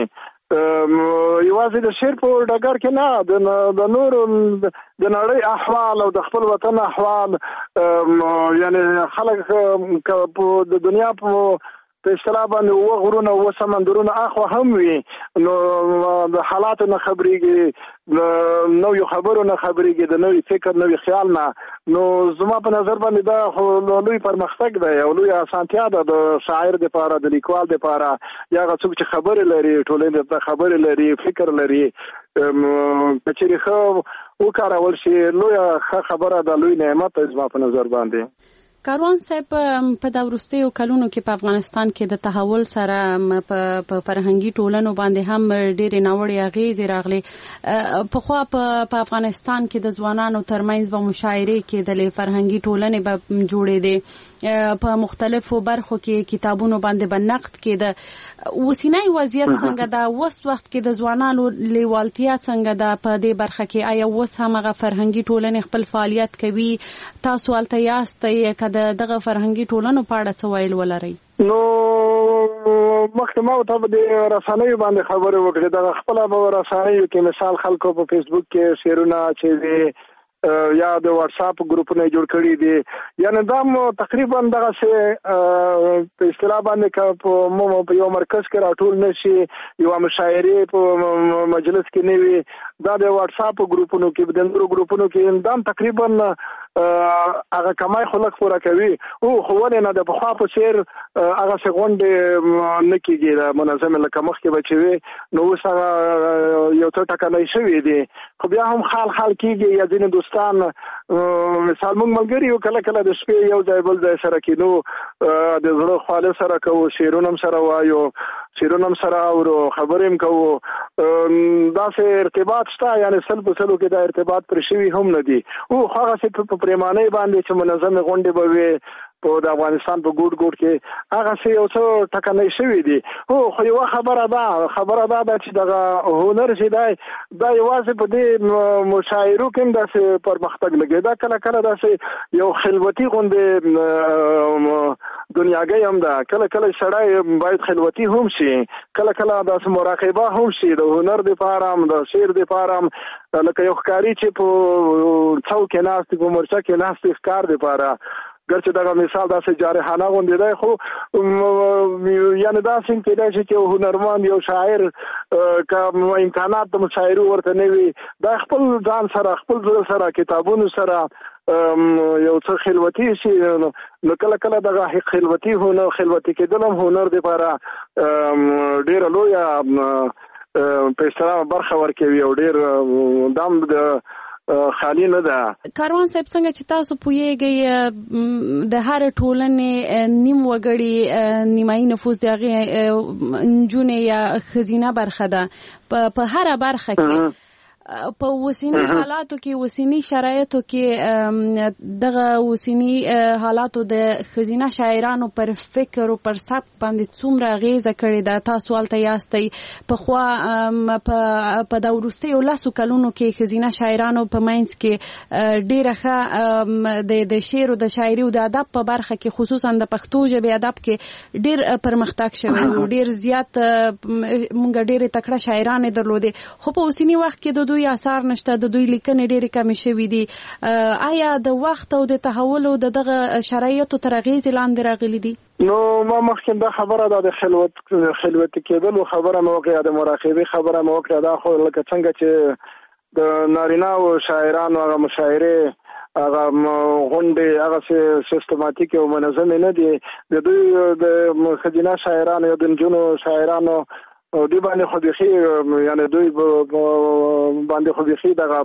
M: یوازې د شعر په ډګر کې نه د نورو د نړۍ احوال او د خپل وطن احوال یعنی خلک د دنیا په په اصطلاح باندې اوه غرونه اوه سمندرونه اخوا هم وي نو د حالاتو نه خبرېږي د نویو خبرو نه خبرېږي د نوي فکر نوي خیال نه نو زما په نظر باندې دا خو لوی پرمختګ دی او لوی اسانتیا ده د شاعر دپاره د لیکوال دپاره یا هغه څوک چې خبرې لري ټولنې ته خبرې لري فکر لري که چېرې ښه وکارول شي لویه ښه خبره ده لوی نعمت دی زما په نظر باندې
L: کاروان صاحب په د وروستیو کلونو کې په افغانستان کې د تحول سره په فرهنګي ټولنو باندې هم ډېرې ناوړې اغېزې راغلې پخوا په افغانستان کې د ځوانانو ترمنځ به مشاعرې کېدلې فرهنګي ټولنې به جوړېدې په مختلفو برخو کې کتابونو باندې به نقد کېده اوسنی وضعیت څنګه ده اوس وخت کې د ځوانانو لیوالتیا څنګه ده په دې برخه کې آیا اوس هم هغه فرهنګي ټولنې خپل فعالیت کوي تاسو هلته یاستئ که د دغه فرهنګي ټولنو په اړه څه ویل ولرئ
M: نو مخکې ما ورته د رسنیو باندې خبرې وکړې دغه خپله به رسنیو کې مثال خلکو په فیسبوک کې شعرونه چې دي یا د واتساپ ګروپونه جوړ کړي دي یعنې دا مو تقریبا دغسې په اصطلاح باندې که په یو مرکز کې راټول نه شي یوه مشاعرې په مجلس کې نه وي دا د واتساپ ګروپونو کې د نورو ګروپونو کې دا تقریبا هغه کمای خو لږ پوره کوي او خو ولې نه د پخوا په څېر هغسې غونډې نه کېږي د منظمې لکه مخکې به چې وي نو اوس هغه یو څه ټکنی شوي دي خو بیا هم خال خال کېږي یا ځینې دوستان مثال موږ ملګري یو کله کله د شپې یو ځای بل ځای سره کېنو د زړه خواله سره کوو شعرونه هم سره وایو شعرونه هم سره اورو خبرې هم کوو داسې ارتباط شته یعنې سل په سلو کې دا ارتباط پرې شوي هم نه دي او خو هغسې په پریمانۍ باندې چې منظمې غونډې به وي په د افغانستان په ګوټ ګوټ کې هغسې یو څه ټکنی شوي دي هو خو یوه خبره ده خبره دا ده چې دغه هنر چې دی دا یوازې په دې مشاعرو کې هم داسې پرمختګ لګي دا کله کله داسې یو خلوتي غوندې دنیاګي هم ده. کله کله سړی باید خلوتي هم شي، کله کله د مراقبه هم شي، د هنر د پاره هم د شعر د پاره هم، لکه یو ښکاری چې په څوک کې ناست په مورچه کې ناست ښکار د پاره ګرچې دغه مثال داسې جارحانه غوندې دی، خو یعنې داسې کېدای شي چې یو هنرمند یو شاعر که امکانات د مشاعرو ورته نه وي، دا خپل ځان سره خپل زړه سره کتابونو سره یو څه خلوتي شي، نو کله کله دغه خلوتي هنر خلوتي کېدل هم هنر دپاره ډېره لویه په اصطلاح برخه ورکوي او ډېر دام د خالی نه ده.
L: کاروان صاحب څنګه چې تاسو پوهیږئ د هر ټولنې نیم وګړي نیمایي نفوس د هغې نجونې یا ښځینه برخه ده په هره برخه کې. په اوسني حالاتو کې اوسني شرایطو کې دغه اوسني حالاتو د ښځینه شاعرانو پر فکر او پر سبک باندې څومره اغیزه کړې ده؟ تاسو هلته یاستئ، پخوا په دا وروستیو لسو کلونو کې ښځینه شاعرانو په منځ کې ډېره ښه د شعر او د شاعري او د ادب په برخه کې خصوصا د پښتو ژبې ادب کې ډېر پرمختګ شوی و، ډېر زیات مونږ ډېرې تکړه شاعرانې درلودې، خو په اوسني وخت کې د دوی اثار نشته، د دوی لیکنې ډېرې کمې شوي دي. آیا د وخت او د تحول او د دغه شرایطو تر اغېزې لاندې راغلي دي؟
M: نو ما مخکې دا خبره ده د خلوت خلوتي کېدلو خبره مې وکړه، د مراقبې خبره مې وکړه. دا خو لکه څنګه چې د نارینه‌و شاعرانو هغه مشاعرې هغه غونډې هغه سیستماتیک او منظمې نه دي، د دوی د ښځینه شاعرانو یا د نجونو شاعرانو دوی باندې خو بيخي یعنی دوی باندې خو بيخي دغه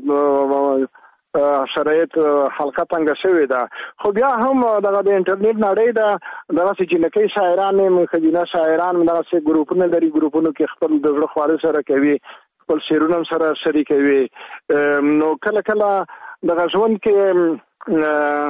M: شرایط حلقه تنګه شوې ده. خو بیا هم دغه د انټرنیټ نړۍ ده، دغسې جنکۍ شاعران ښځینه شاعران دغسې ګروپونه لري، ګروپونو کې خپل د زړه خواله سره کوي، خپل شعرونه سره شریکوي. نو کله کله دغه ژوند کې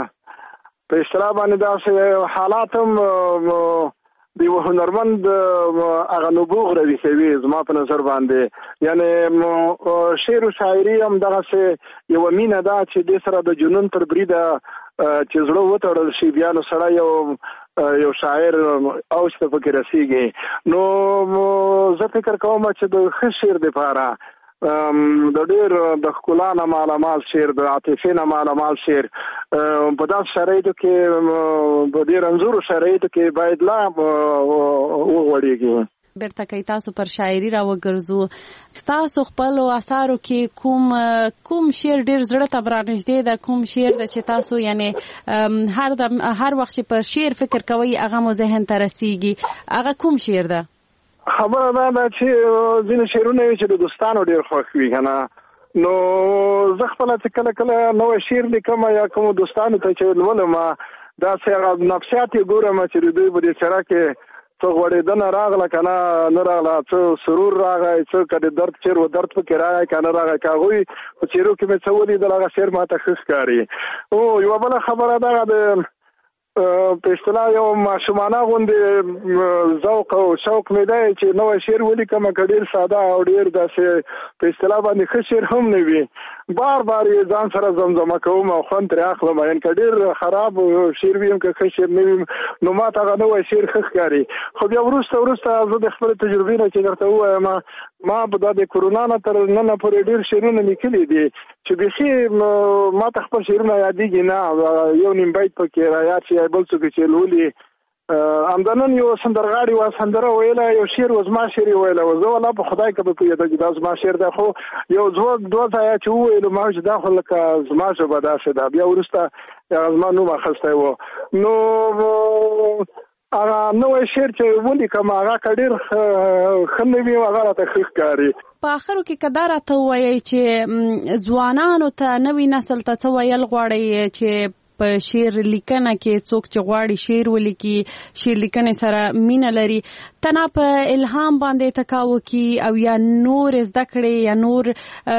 M: په اصطلاح باندې داسې حالات هم د یو هنرمند هغه نبوغ روي کوي زما په نظر باندې. یعنې شعر و شاعري هم دغسې یوه مینه ده چې دې سره د جنون تر بریده چې زړه وتړل شي بیا نو سړی یو یو شاعر اوج ته پکې رسیږي. نو زه فکر کوم چې د ښه شعر دپاره د ډېر د ښکلا نه مالامال شعر، د عاطفې نه مالامال شعر په داسې شرایطو کې په دې رنځورو شرایطو کې باید لا وغوړېږي.
L: بیرته کوي تاسو پر شاعري را وګرځو، تاسو خپلو اثارو کې کوم کوم شعر ډېر زړه ته رانږدې ده؟ کوم شعر ده چې تاسو یعنې هر هر وخت چې پر شعر فکر کوئ هغه مو ذهن ته رسیږي؟ هغه کوم شعر ده؟
M: خبره دا ده چې ځینې شعرونه وي چې د دوستانو ډېر خوښ وي که نه، نو زه خپله چې کله کله نوی شعر لیکم یا کومو دوستانو ته چې لولم داسې هغه نفسیات یې ګورم چې د دوی په دې څېره کې څه غوړېدنه راغله که نه نه راغله، څه سرور راغی، څه که د درد شعر و درد پکې راغی که نه راغی، که هغوی په څېرو کې مې څه ولیدل هغه شعر ما ته ښه ښکاري. او یوه بله خبره دغه د په اصطلاح یو ماشومانه غوندې ذوق او شوق مې دی چې نوی شعر ولیکم که ډېر ساده او ډېر داسې په اصطلاح باندې ښه شعر هم نه وي، بار بار یې ځان سره زمزمه کوم او خوند ترې اخلم. یعنې که ډېر خراب شعر وي هم که ښه شعر نه وي نو ما ته هغه نوی شعر ښه ښکاري. خو بیا وروسته وروسته زه د خپلې تجربې نه چې درته ووایم ما به دا د کرونا نه تر ننه پورې ډېر شعرونه لیکلي دي چې بیخي ما ته خپل شعرونه یادېږي نه، یو نیم بیت پکې را یاد شي یا بل څوک چې لولي. همدنن یو سندرغاړي وه سندره ویله، یو شعر و زما شعر یې ویله و، زه والله په خدای که به پوهېده چې دا زما شعر دی، خو یو دوه دوه ځایه چې وویلو ما چې دا خو لکه زما ژبه داسې ده، بیا وروسته زما نوم اخیستی و. نو هغه نوی شعر چې ولیکم هغه که ډېر ښه نه وي هغه راته ښه ښکاري.
L: په آخرو کې که دا راته ووایئ چې ځوانانو ته نوي نسل ته څه ویل غواړئ چې په شعر لیکنه کې څوک چې غواړي شعر ولیکي، شعر لیکنې سره مینه لري، تنها په الهام باندې تکا وکړي او یا نور زده کړي یا نور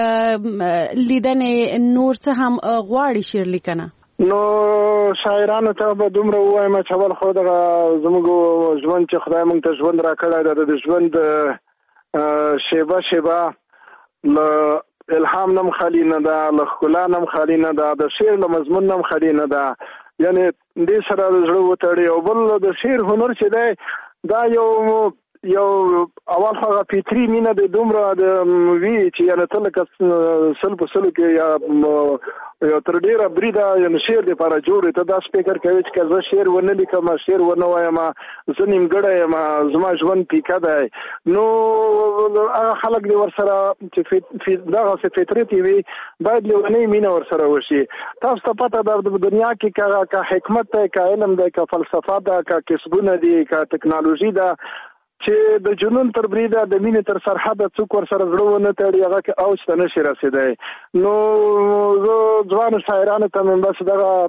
L: لیدنې نور څه هم غواړي شعر لیکنه؟
M: نو شاعرانو ته به دومره ووایم چې اول خو دغه زموږ ژوند چې خدای موږ ته ژوند راکړی دی د ژوند شیبه شیبه له الهام نم خالی نه ده، له ښکلا نم خالی نه ده، د شعر له مضمون نم خالی نه ده. یعنی دې سره زړه وتړي. او بل د شعر هنر چې دی دا یو یو اول هغه فطري مینه د دومره د وی چې یعنی تل کس سل په سل کې یا یو تر ډیره بریده یعنی شعر د لپاره جوړ ته دا سپیکر کوي چې زه شعر ونه لیکم شعر ونه وایم زه نیمګړی یم زما ژوند پیکه دی. نو هغه خلک دی ورسره چې دغه فطرت وي باید لیونی مینه ورسره وشي. تاسو ته پته ده د دنیا کې که حکمت دی که علم دی که فلسفه ده که کسبونه دي که ټکنالوژي ده چې د جنون تر بریده د مینې تر سرحده څوک ورسره زړه ونه تړي هغه کې اوج ته نشي رسېدی. نو زه ځوانو شاعرانو ته مې بس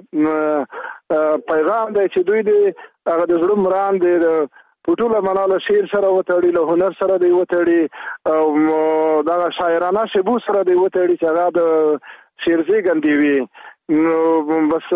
M: دغه پیغام دی چې دوی د هغه د زړه مرام دی په ټوله معنا له شعر سره وتړي له هنر سره دی وتړي او دغه شاعرانه شبو سره دی وتړي چې هغه د شعر زیږندې وي. نو بس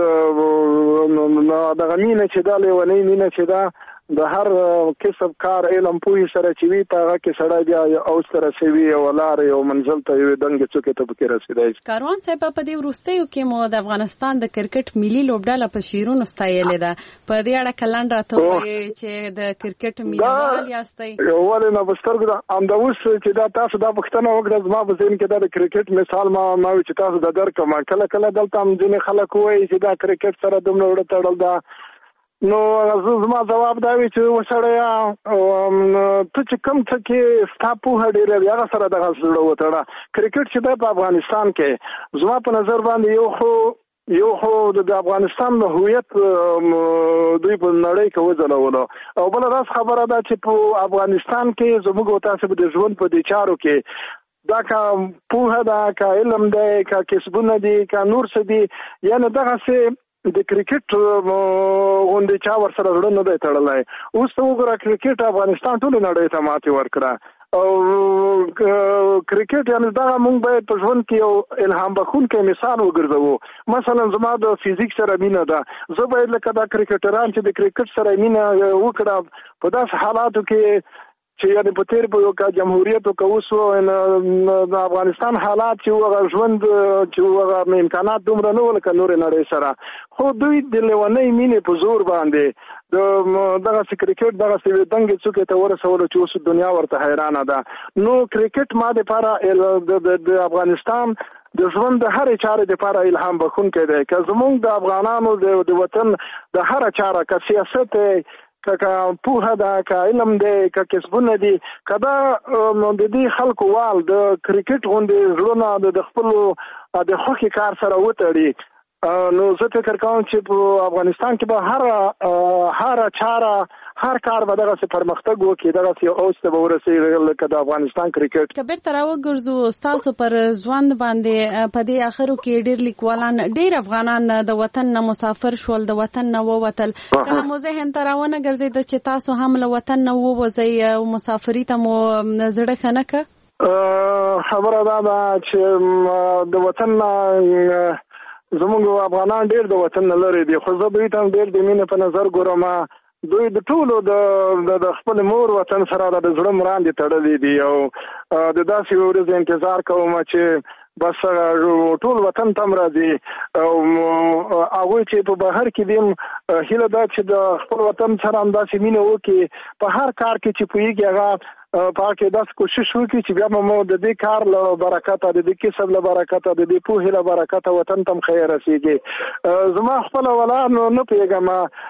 M: دغه مینه چې دا لیونۍ مینه چې دا د هر کسب کار علم پوهې سره چې وي په هغه کې سړی بیا اوج ته رسوي او لارې او منزل ته یوې دنګې څوکې ته پکې رسېدی.
L: کاروان صاحب په دې وروستیو کې مو د افغانستان د کرکټ ملي لوبډله په شعرونو ستایلې ده. په دې اړه که لنډ راته ووایئ چې د کرکټ مینهوال یاستئ؟ ولې
M: نه په سترګو ده همدا اوس چې دا تاسو دا پوښتنه وکړه زما په ذهن کې دا د کرکټ مثال ما ما وایي چې تاسو د درکړم. کله کله دلته هم ځینې خلک وایي چې دا کرکټ سره دومره وړه تړل ده. نو زما جواب دا وی چې وسړیا ته چې کوم څه کې ستا پوهه ډېره وي هغه سره دغه زړه وتړه. کرکټ چې دی په افغانستان کې زما په نظر باندې یو خو یو خو د افغانستان د هویت دوی په نړۍ کې وځلولو او بل راس خبره ده چې په افغانستان کې زموږ او تاسو د ژوند په دې چارو کې دا که پوهه ده که علم دی که کسبونه دي که نور څه دي یعنی دغه څه د کرکټ غونډې چا ورسره زړه نه دی تړلی. اوس ته وګوره کرکټ افغانستان ټولې نړۍ ته ماتې ورکړه او کرکټ یعنی دغه موږ باید په ژوند کې یو الهام بخښونکی مثال وګرځوو. مثلا زما د فزیک سره مینه ده زه باید لکه دا کرکټران چې د کرکټ سره مینه وکړه په داسې حالاتو کې چې یعنی په تیر په یو کا جمهوریت او اوس د افغانستان حالات چې هغه ژوند چې هغه امکانات دومره نه ول ک نور نړۍ سره خو دوی د لیونۍ مینې په زور باندې د دغه کرکټ دغه سوي دنګ څوک ته ورسول چې اوس دنیا ورته حیرانه ده. نو کرکټ ما د لپاره د افغانستان د ژوند د هر چارې لپاره الهام بخښونکی دی. که زموږ د افغانانو د وطن د هر چاره که سیاست که پوهه ده که علم دی که کسبونه دي که دا د دې خلکو وال د کرکټ غوندې زړونه د خپلو د خوښې کار سره وتړي نو زه فکر کوم چې په افغانستان کې به هر هر چاره هر کار به دغه پرمختګ وکړي دغه یو اوج ته به ورسېږي لکه د افغانستان کرکټ.
L: که بیرته راوګرځو ستاسو پر ژوند باندې په دې اخرو کې ډېر لیکوالان ډېر افغانان د وطن نه مسافر شول د وطن نه ووتل. کله مو ذهن ته راونه ګرځېده چې تاسو هم له وطن نه ووځئ او مسافري ته مو زړه ښه نه کړ؟
M: خبره دا ده چې د وطن نه زموږ افغانان ډېر د وطن نه لرې دي خو زه دوی ته هم ډېر د مینې په نظر ګورم. دوی د ټولو د خپل مور وطن سره د زړه مراندې تړلې دي او د داسې ورځې انتظار کوم چې بس ټول وطن ته راځي او هغوی چې په بهر کې دي هیله ده چې د خپل وطن سره همداسې مینه وکړي په هر کار کې چې پوهېږي هغه په کې داسې کوشش وکړي چې بیا مو د دې کار له برکته د دې کسب له برکته د دې پوهې له برکته وطن ته خیر رسېږي. زما خپل اولاد نو نه پوهېږم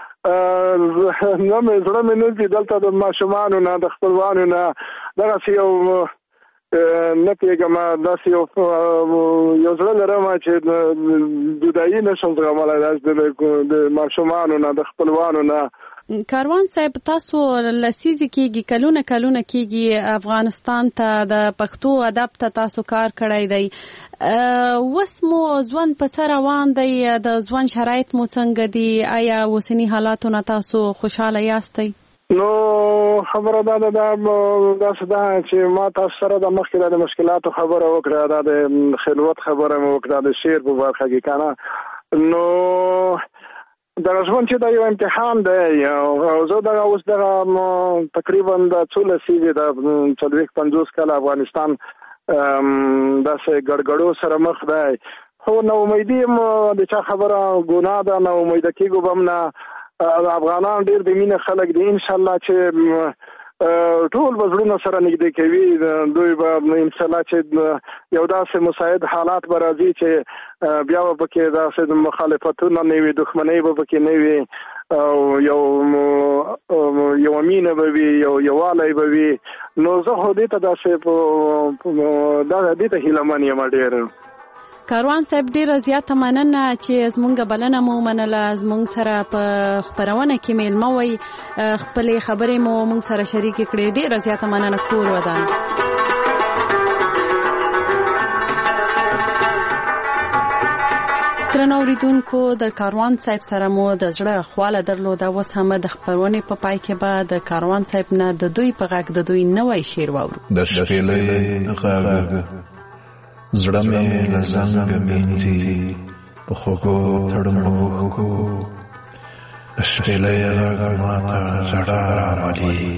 M: نه مې زړه مې نه ځي دلته د ماشومانو نه د خپلوانو نه دغسې یو نه پوهېږم داسې یو یو زړه لرم چې جدایي نه شم زغملی داسې د ماشومانو نه د خپلوانو نه.
L: کاروان صاحب تاسو لسیزې کېږي کلونه کلونه کېږي افغانستان ته د پښتو ادب ته تاسو کار کړی دی. اوس مو ژوند په څه روان دی د ژوند شرایط مو څنګه دي آیا اوسني حالاتو نه تاسو خوشحاله یاستئ؟
M: نو خبره دا ده داسې ده چې ما تاسو سره د مخکې د مشکلاتو خبره وکړه دا د خلوت خبره مو وکړه د شعر په برخه کې کنه. نو دغه ژوند چې دا یو امتحان دی او زه دغه اوس دغه تقریبا د څو لسیزې د څلوېښت پنځوس کاله افغانستان داسې ګډګډو سره مخ دی خو نو امیدي د چا خبره ګناه ده، نو امید کېږو به هم نه. افغانان ډېر د مینې خلک دي، انشاءالله چې ټول به زړونه سره نږدې کوي. دوی به انشاءالله چې یو داسې مساعد حالات به راځي چې بیا به پکې داسې مخالفتونه نه وي، دښمنۍ به پکې نه وي، او یو یو مینه به وي، یو یووالی به وي. نو زه خو دې ته داسې دې ته هیله من یم ډېر.
L: کاروان صاحب ډیره زیاته مننه چې زمونږ بلنه مو منله، زمونږ سره په خپرونه کې میلمه وئ، خپلې خبرې مو مونږ سره شریکې کړې. ډیره زیاته مننه. کور ودان. درنو اوریدونکو، د کاروان صاحب سره مو د زړه خواله درلوده. اوس هم د خپرونې په پای کې به د کاروان صاحب نه د دوی په غږ د دوی نوی شعر واورو.
N: د شپېلۍ غږ زړه مې له زنګه مینځي، په خوږو تړمو اوښکو د شپېلۍ غږ ماته ژړا راولي.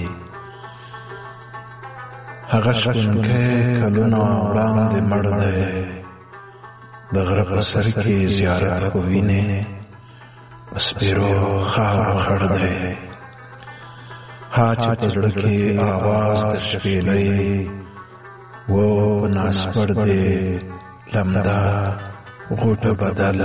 N: هغه شپونکی کلونه وړاندې مړ دی، د غره په سر کې زیارت خو وینې، په سپېرو خاورو خړ دی. ها چې په زړه کې آواز د شپېلۍ و ناسپړ دې لمدا غوټه بدل.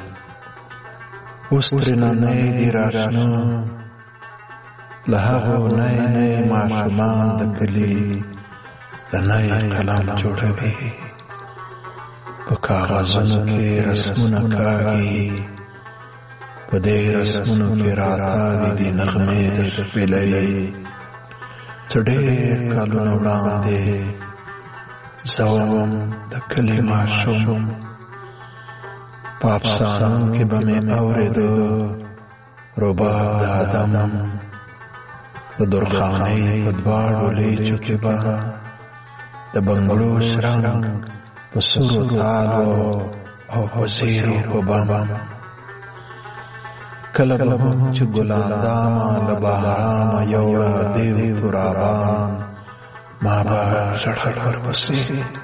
N: اوس ترېنه نه دي راشنه له هغو نی نی ماشومان د کلي د نی قلم جوړوي. په کاغذونو کې رسمونه کاږي، په دې رسمونو کې راتاوي دي نغمې د شپېلۍ. څه ډېر کلونه وړاندې زوم د کلی ماشوم، په افسانو کې به مې اورېده رباب د آدم. د درخانۍ په دواړو لیچو کې به د بنګړو شرنګ په سرو تالو او په زیرو په بم. کله به هم چې ګلان دامه له بهرامه یوړه دیو ترابان، ما به ژړل ورپسې.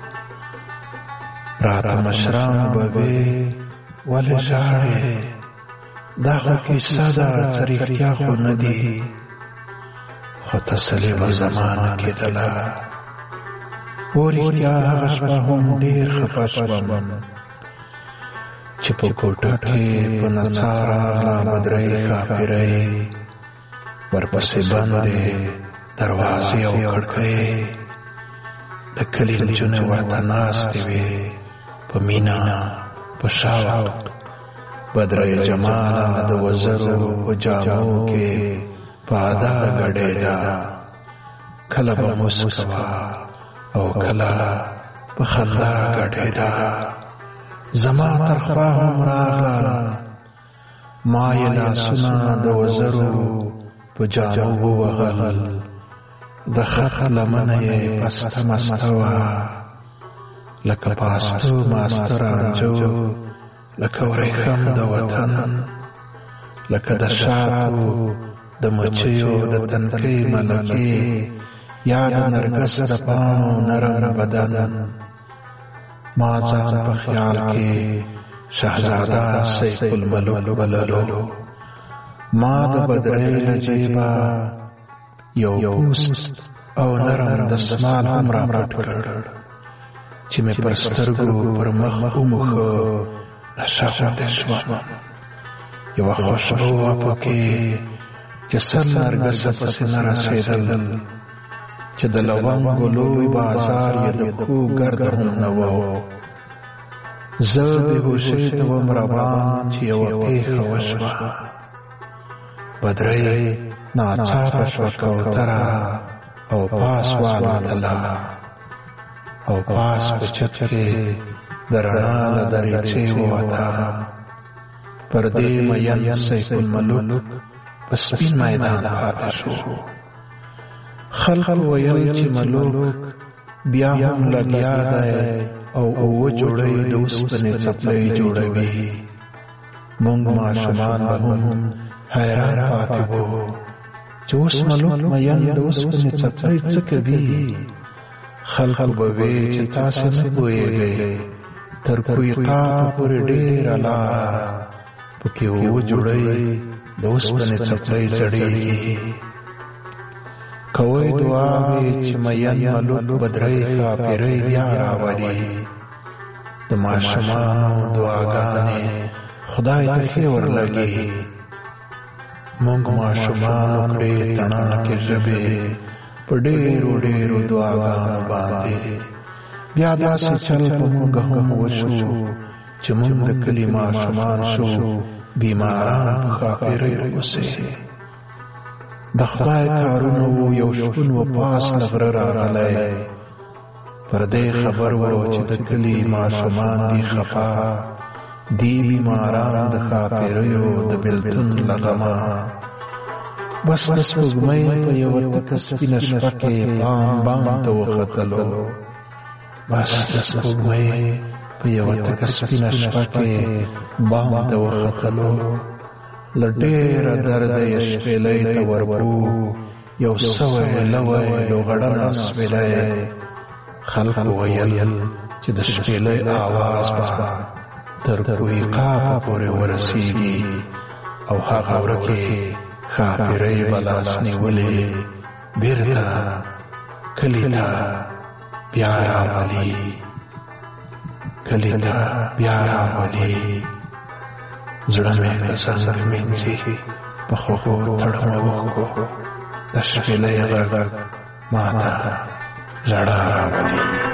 N: راته مشران به وې ولې ژاړې، دا خو کیسه ده، څه رښتیا خو نه دي. خو تسلي به زمانه کېدله. و رښتیا هغه شپه هم ډېر خفه شوم چې په کوټه کې په نڅا راغله بدرۍ کافرۍ، ورپسې بندې دروازې او کړکۍ. د کلي نجونې ورته ناستې وې په مینه په شوق. بدرۍ جماله د وزرو په جامو کې په ادا ګډېده، کله به مسکه او کله په خندا ګډېده. زما تر خوا هم راغله، ما یې لاسونه د وزرو په جامو ووهل. د خط لمنه یې پسته مسته وه، لکه پاستو ماسته رانجو، لکه ورېښم د وطن، لکه د شاتو د مچیو د تنکۍ ملکې، یا د نرګس د پاڼو نرم بدن. ما ځان په خیال کې شهزاده سیف الملوک بللو. ما د بدرۍ له جیبه یو پوست او نرم دستمال هم را پټ کړ، چې مې پر سترګو پر مخ وموښه. نشه غوندې شوم، یوه خوشبو وه پکې چې سل نرګسه پسې نه رسېدل، چې د لونګو لوی بازار یې د کوه ګرده هم نه و. زه بېهوشۍ ته وم روان چې یوه پېښه وشوه. بدرۍ ناڅاپه شوه کوتره او پاس والوتله، او پاس په چت کې د رڼا له دریچې ووته. پر دې مین سیف الملوک په سپین میدان پاتې شو. خلق ویل چې ملوک بیا هم لګیا دی او اوه جوړۍ د اوسپنې څپلۍ جوړوي. موږ ماشومان به هم حیران پاتې وو چې اوس ملوک مین د اوسپنې څپلۍ څه کوي. خلق به وی چې تاسې نه پوهېږئ تر کوی قاف پورې ډېره لاره پکې وجوړئ د اوسپنې څپلۍ زړېږي. کوئ دعاوې چې مین ملوک بدرۍ کاپیرۍ بیا راولي. د ماشومانو دعاګانې خدای ته ښې ورلګي. موږ ماشومانو کړې تڼاکې ژبې په ډېرو ډېرو دعاګانو باندې. بیا داسې چل په موږ هم وشو چې موږ د کلي ماشومان شو بیماران په خاپیرۍ اوسې. د خدای کارونه وو یو شپون و پاس له غره راغلی. پر دې خبر و چې د کلي ماشومان دي خفا دی بیماران د خاپیریو د بلتون لغمه. بس د سپوږمۍ په یوه تکه سپینه شپه کې بام بام ته وختلو. بس د سپوږمۍ په یوه تکه سپینه شپه کې بام ته وختلو. له ډېره درده یې شپېلۍ ته ورپو یو سوی لوی لوغړنه سپېلۍ. خلق ویل چې د شپېلۍ آواز به تر کوی قافه پورې ورسیږي او هغه ورکې خاپیرۍ به لاس نیولې بېرته کلي ته بیا راولي. کلي ته بیا راولي. زړه مې د څنګ مینځي په خوږو تړمه اوښکو. د شپېلۍ غږ ما ته ژړا راولي.